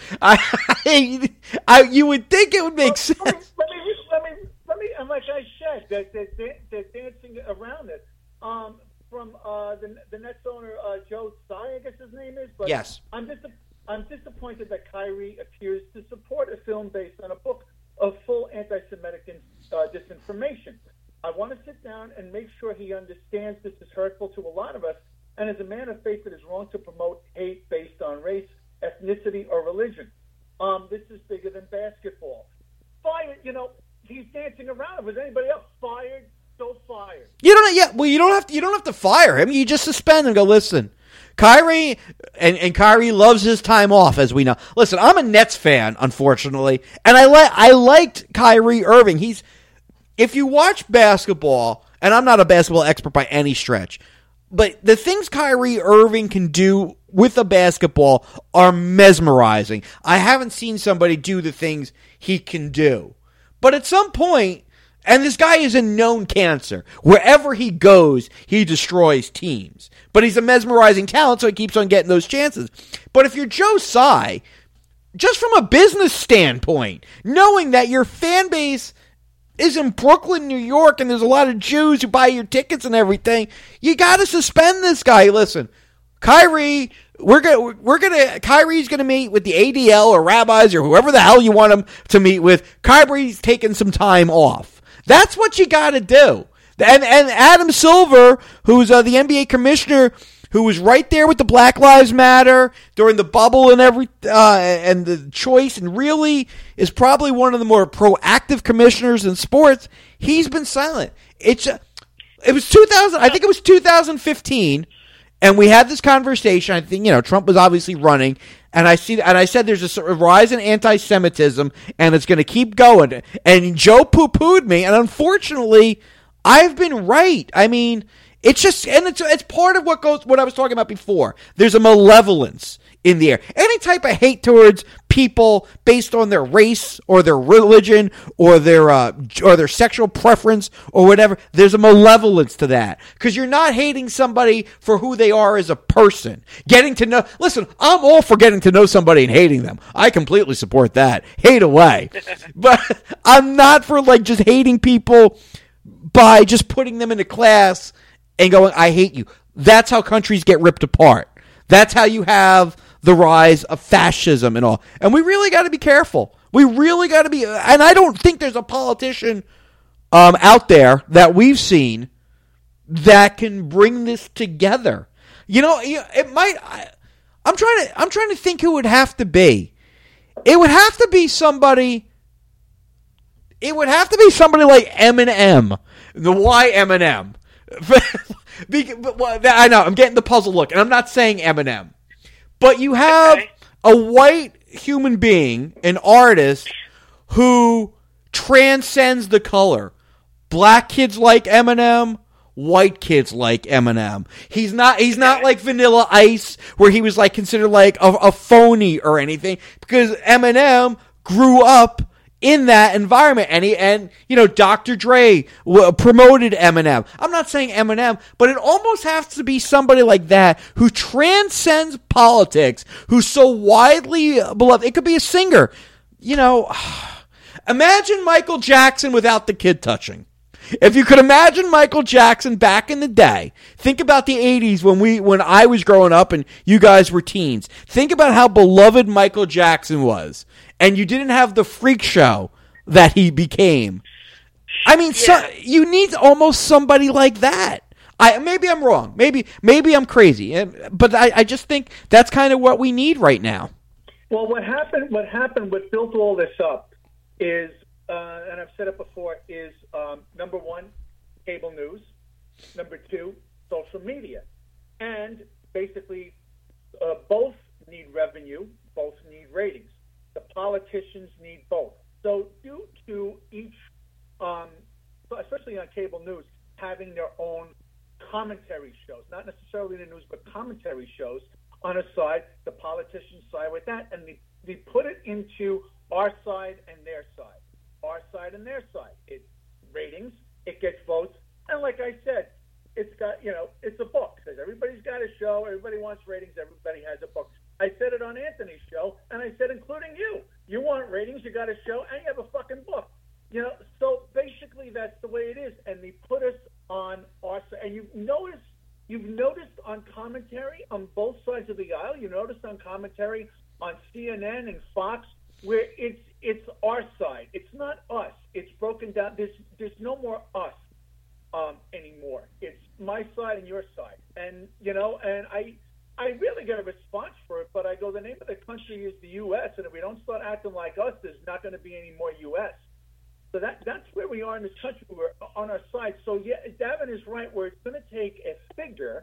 You would think it would make sense. Let me, and like I said, they're dancing around it. From the Nets owner, Joe Tsai, I guess his name is. But yes. I'm disappointed that Kyrie appears to support a film based on a book of full anti-Semitic disinformation. I want to sit down and make sure he understands this is hurtful to a lot of us, and as a man of faith, it is wrong to promote hate based on race, ethnicity, or religion. This is bigger than basketball. Fired, he's dancing around. Was anybody else fired? So fired. You don't have to fire him. You just suspend and go, listen, Kyrie, and Kyrie loves his time off, as we know. Listen, I'm a Nets fan, unfortunately, and I liked Kyrie Irving. If you watch basketball, and I'm not a basketball expert by any stretch, but the things Kyrie Irving can do with a basketball are mesmerizing. I haven't seen somebody do the things he can do. But at some point, and this guy is a known cancer. Wherever he goes, he destroys teams. But he's a mesmerizing talent, so he keeps on getting those chances. But if you're Joe Tsai, just from a business standpoint, knowing that your fan base is in Brooklyn, New York, and there's a lot of Jews who buy your tickets and everything, you got to suspend this guy. Listen, Kyrie, Kyrie's gonna meet with the ADL or rabbis or whoever the hell you want him to meet with. Kyrie's taking some time off. That's what you got to do. And Adam Silver, who's the NBA commissioner, who was right there with the Black Lives Matter during the bubble and and the choice, and really is probably one of the more proactive commissioners in sports. He's been silent. It was 2000. I think it was 2015, and we had this conversation. I think Trump was obviously running, and I said there's a rise in anti-Semitism, and it's going to keep going. And Joe poo-pooed me, and unfortunately, I've been right. I mean, it's just, and it's part of what I was talking about before. There's a malevolence in the air. Any type of hate towards people based on their race or their religion or their sexual preference or whatever, there's a malevolence to that. Because you're not hating somebody for who they are as a person. Listen, I'm all for getting to know somebody and hating them. I completely support that. Hate away. But I'm not for just hating people by just putting them in a class and going, I hate you. That's how countries get ripped apart. That's how you have the rise of fascism and all. And we really got to be careful. We really got to be, and I don't think there's a politician out there that we've seen that can bring this together. It might. I'm trying to think who it would have to be. It would have to be somebody. It would have to be somebody like Eminem. The why Eminem? I know, I'm getting the puzzle look, and I'm not saying Eminem. But you have a white human being, an artist, who transcends the color. Black kids like Eminem, white kids like Eminem. He's not like Vanilla Ice, where he was considered a phony or anything, because Eminem grew up in that environment, and Dr. Dre promoted Eminem. I'm not saying Eminem, but it almost has to be somebody like that who transcends politics, who's so widely beloved. It could be a singer. Imagine Michael Jackson without the kid touching. If you could imagine Michael Jackson back in the day, think about the 80s when I was growing up and you guys were teens. Think about how beloved Michael Jackson was. And you didn't have the freak show that he became. I mean, you need almost somebody like that. Maybe I'm wrong. Maybe I'm crazy. But I just think that's kind of what we need right now. Well, what happened? What built all this up is, and I've said it before, is number one, cable news. Number two, social media, and basically, both need revenue, both need ratings. The politicians need both. So, due to each, especially on cable news, having their own commentary shows, not necessarily the news, but commentary shows on a side, the politicians side with that, and they put it into our side and their side. Our side and their side. It's ratings, it gets votes, and like I said, it's got, it's a book. Because everybody's got a show, everybody wants ratings, everybody has a book. I said it on Anthony's show, and I said, including you. You want ratings, you got a show, and you have a fucking book. So basically that's the way it is. And they put us on our side. And you've noticed on commentary on both sides of the aisle, you noticed on commentary on CNN and Fox, where it's our side. It's not us. It's broken down. There's no more us anymore. It's my side and your side. And, and I really get a response for it, but I go, the name of the country is the U.S., and if we don't start acting like us, there's not going to be any more U.S. So that's where we are in this country. We're on our side. So, yeah, Davin is right, where it's going to take a figure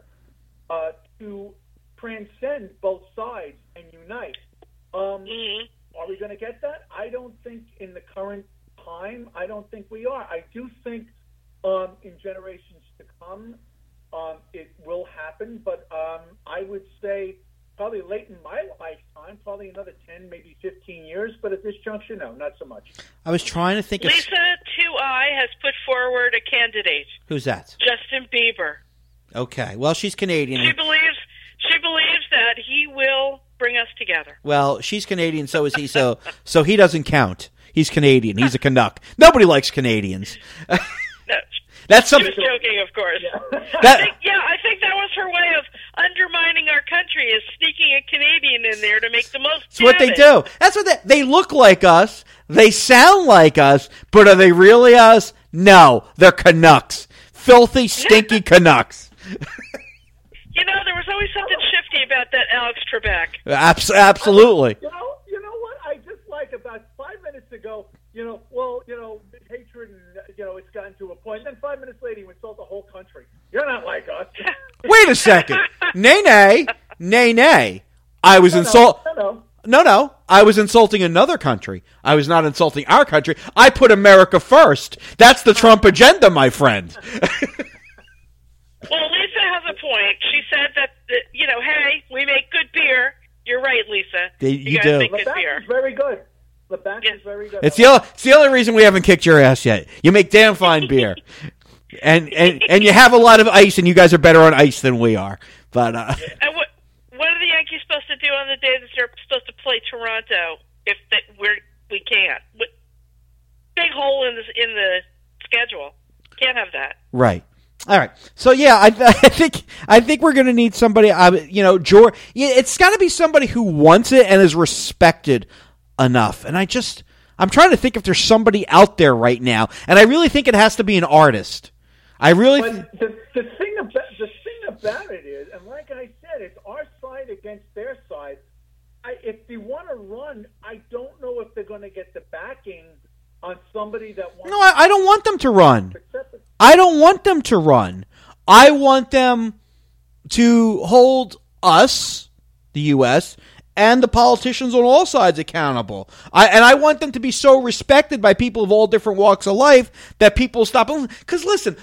to transcend both sides and unite. Are we going to get that? I don't think in the current time, I don't think we are. I do think in generations to come, it will happen, but I would say probably late in my lifetime, probably another 10, maybe 15 years, but at this juncture, no, not so much. I was trying to think of... Lisa 2I has put forward a candidate. Who's that? Justin Bieber. Okay, well, she's Canadian. She believes that he will bring us together. Well, she's Canadian, so is he, so he doesn't count. He's Canadian. He's a Canuck. Nobody likes Canadians. No. That's something. She was joking, of course. Yeah. I think that was her way of undermining our country, is sneaking a Canadian in there to make the most. That's what they do. That's what they look like us. They sound like us, but are they really us? No, they're Canucks. Filthy, stinky Canucks. There was always something shifty about that Alex Trebek. Absolutely. You know what I just like about 5 minutes ago, hatred and, it's gotten to a point. Then 5 minutes later, you insult the whole country. You're not like us. Wait a second. Nay. I was No. I was insulting another country. I was not insulting our country. I put America first. That's the Trump agenda, my friend. Well, Lisa has a point. She said that, hey, we make good beer. You're right, Lisa. You guys do. make good beer. Is very good. The back is very good. It's the only reason we haven't kicked your ass yet. You make damn fine beer. And you have a lot of ice, and you guys are better on ice than we are. But and what are the Yankees supposed to do on the day that they're supposed to play Toronto if we can't? Big hole in the schedule. Can't have that. Right. All right. So yeah, I think we're going to need somebody. George. Yeah, it's got to be somebody who wants it and is respected enough. And I'm trying to think if there's somebody out there right now, and I really think it has to be an artist. I really. But the thing about it is, and like I said, it's our side against their side. If they want to run, I don't know if they're going to get the backing on somebody that wants. No, I don't want them to run. I don't want them to run. I want them to hold us, the U.S., and the politicians on all sides accountable. I want them to be so respected by people of all different walks of life that people stop. Because listen,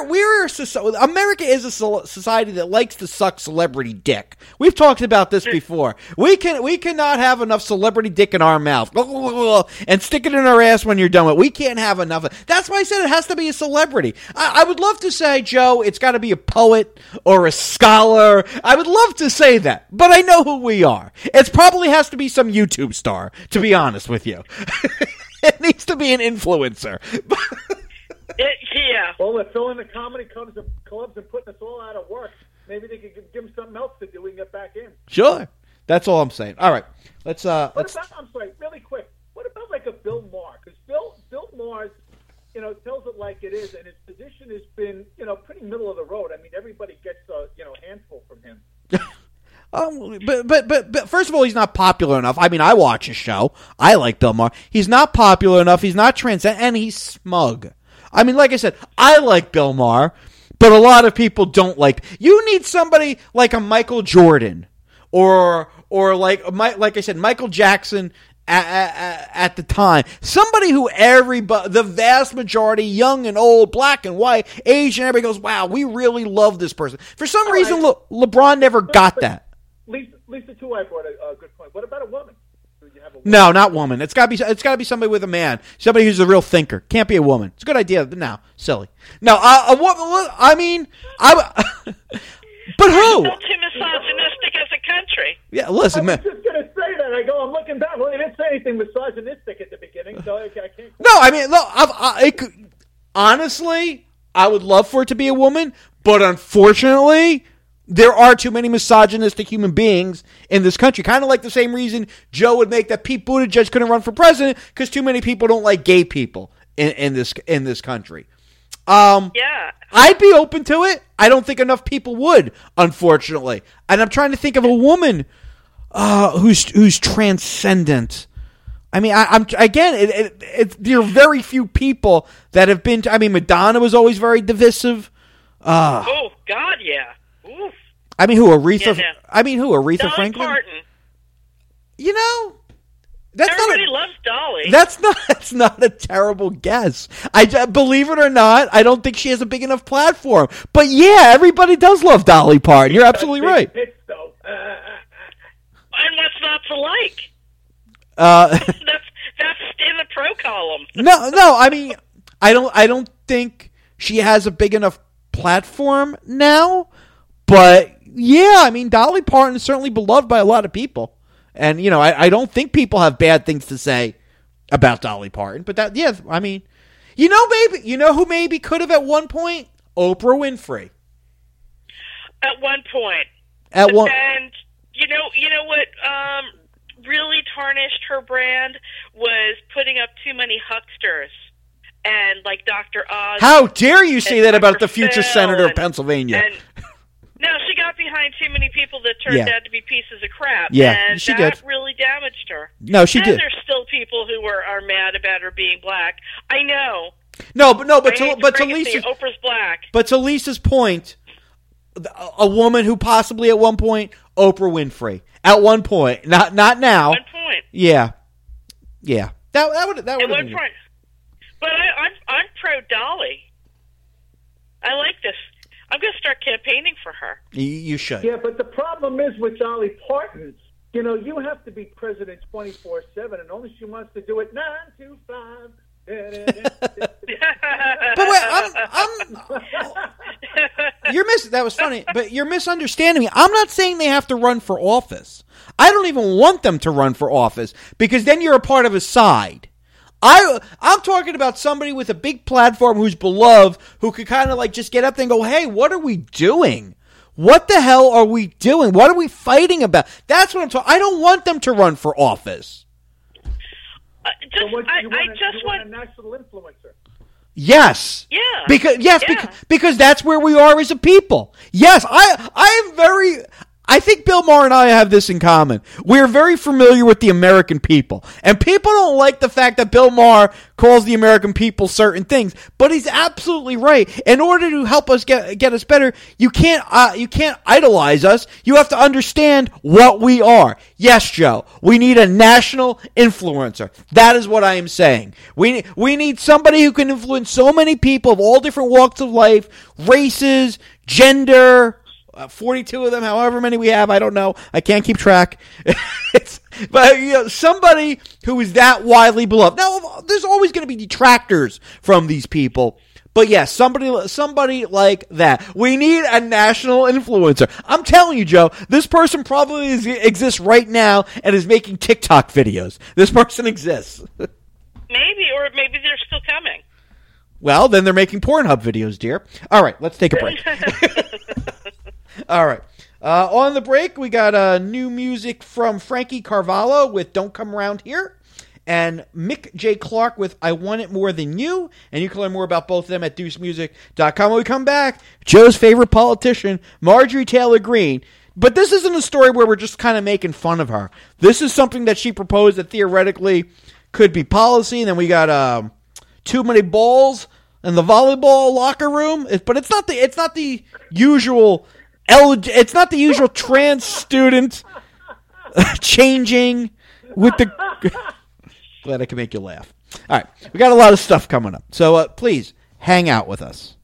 America is a society that likes to suck celebrity dick. We've talked about this before. We cannot have enough celebrity dick in our mouth and stick it in our ass when you're done with it. We can't have enough. That's why I said it has to be a celebrity. I would love to say, Joe, it's got to be a poet or a scholar. I would love to say that, but I know who we are. It probably has to be some YouTube star, to be honest with you. It needs to be an influencer. Yeah. Well, they're filling the comedy clubs and putting us all out of work. Maybe they could give them something else to do. We can get back in. Sure. That's all I'm saying. All right. I'm sorry, really quick. What about like a Bill Maher? Because Bill Maher's, tells it like it is, and his position has been, pretty middle of the road. I mean, everybody gets a handful from him. But first of all, he's not popular enough. I mean, I watch his show. I like Bill Maher. He's not popular enough. He's not transcendent, and he's smug. I mean, like I said, I like Bill Maher, but a lot of people don't like. You need somebody like a Michael Jordan, or like I said, Michael Jackson. At the time, somebody who the vast majority, young and old, black and white, Asian, everybody goes, wow, we really love this person. For some reason, LeBron never got that. Lisa too, I brought a good point. What about a woman? Do you have a woman? No, not woman. It's got to be somebody with a man, somebody who's a real thinker. Can't be a woman. It's a good idea. No, silly. No, a woman. I mean, but who? We're still too misogynistic as a country. Yeah, listen, I man. was just going to say that. I'm looking back. Well, he didn't say anything misogynistic at the beginning, so I can't. No, I mean, look, honestly, I would love for it to be a woman, but unfortunately, there are too many misogynistic human beings in this country. Kind of like the same reason Joe would make that Pete Buttigieg couldn't run for president, because too many people don't like gay people in this country. Yeah. I'd be open to it. I don't think enough people would, unfortunately. And I'm trying to think of a woman who's transcendent. I mean, there are very few people that have been. I mean, Madonna was always very divisive. Oh God, yeah. Oof. I mean, who Aretha? Yeah, no. I mean, who Aretha Dolly Franklin? Parton. You know, that's Everybody loves Dolly. That's not a terrible guess. Believe it or not, I don't think she has a big enough platform. But yeah, everybody does love Dolly Parton. You're absolutely right. Hits, though. And what's not to like? That's in the pro column. No. I mean, I don't think she has a big enough platform now. But yeah, I mean, Dolly Parton is certainly beloved by a lot of people. And, you know, I don't think people have bad things to say about Dolly Parton. But that, yeah, I mean, you know who maybe could have at one point? Oprah Winfrey. At one point. And you know what really tarnished her brand was putting up too many hucksters. And like Dr. Oz. How dare you say that about the future Phil senator of Pennsylvania? No, she got behind too many people that turned out to be pieces of crap. Yeah, and she that did. really damaged her. No, she did. And there's still people who are mad about her being black. I know. But to Oprah's black. But to Lisa's point, a woman who possibly at one point, Oprah Winfrey. At one point, not now. At one point. Yeah. That would at one point. But I'm pro Dolly. I like this. I'm going to start campaigning for her. You should. Yeah, but the problem is with Dolly Parton, you know, you have to be president 24/7, and only she wants to do it 9 to 5. But wait, that was funny, but you're misunderstanding me. I'm not saying they have to run for office. I don't even want them to run for office, because then you're a part of a side. I'm talking about somebody with a big platform who's beloved, who could kind of like just get up there and go, hey, what are we doing? What the hell are we doing? What are we fighting about? That's what I'm talking. I don't want them to run for office. You want a national influencer. Yes. Yeah. Because that's where we are as a people. Yes, I think Bill Maher and I have this in common. We're very familiar with the American people. And people don't like the fact that Bill Maher calls the American people certain things. But he's absolutely right. In order to help us get us better, you can't idolize us. You have to understand what we are. Yes, Joe, we need a national influencer. That is what I am saying. We need somebody who can influence so many people of all different walks of life, races, gender, 42 of them, however many we have, I don't know. I can't keep track. But you know, somebody who is that widely beloved. Now, there's always going to be detractors from these people. But yes, somebody like that. We need a national influencer. I'm telling you, Joe, this person probably exists right now and is making TikTok videos. This person exists. Maybe they're still coming. Well, then they're making Pornhub videos, dear. All right, let's take a break. All right. On the break, we got new music from Frankie Carvalho with Don't Come Around Here, and Mick J. Clark with I Want It More Than You. And you can learn more about both of them at deucemusic.com. When we come back, Joe's favorite politician, Marjorie Taylor Greene. But this isn't a story where we're just kind of making fun of her. This is something that she proposed that theoretically could be policy. And then we got too many balls in the volleyball locker room. But it's not the usual trans student changing with the. Glad I can make you laugh. All right, we got a lot of stuff coming up, so please hang out with us.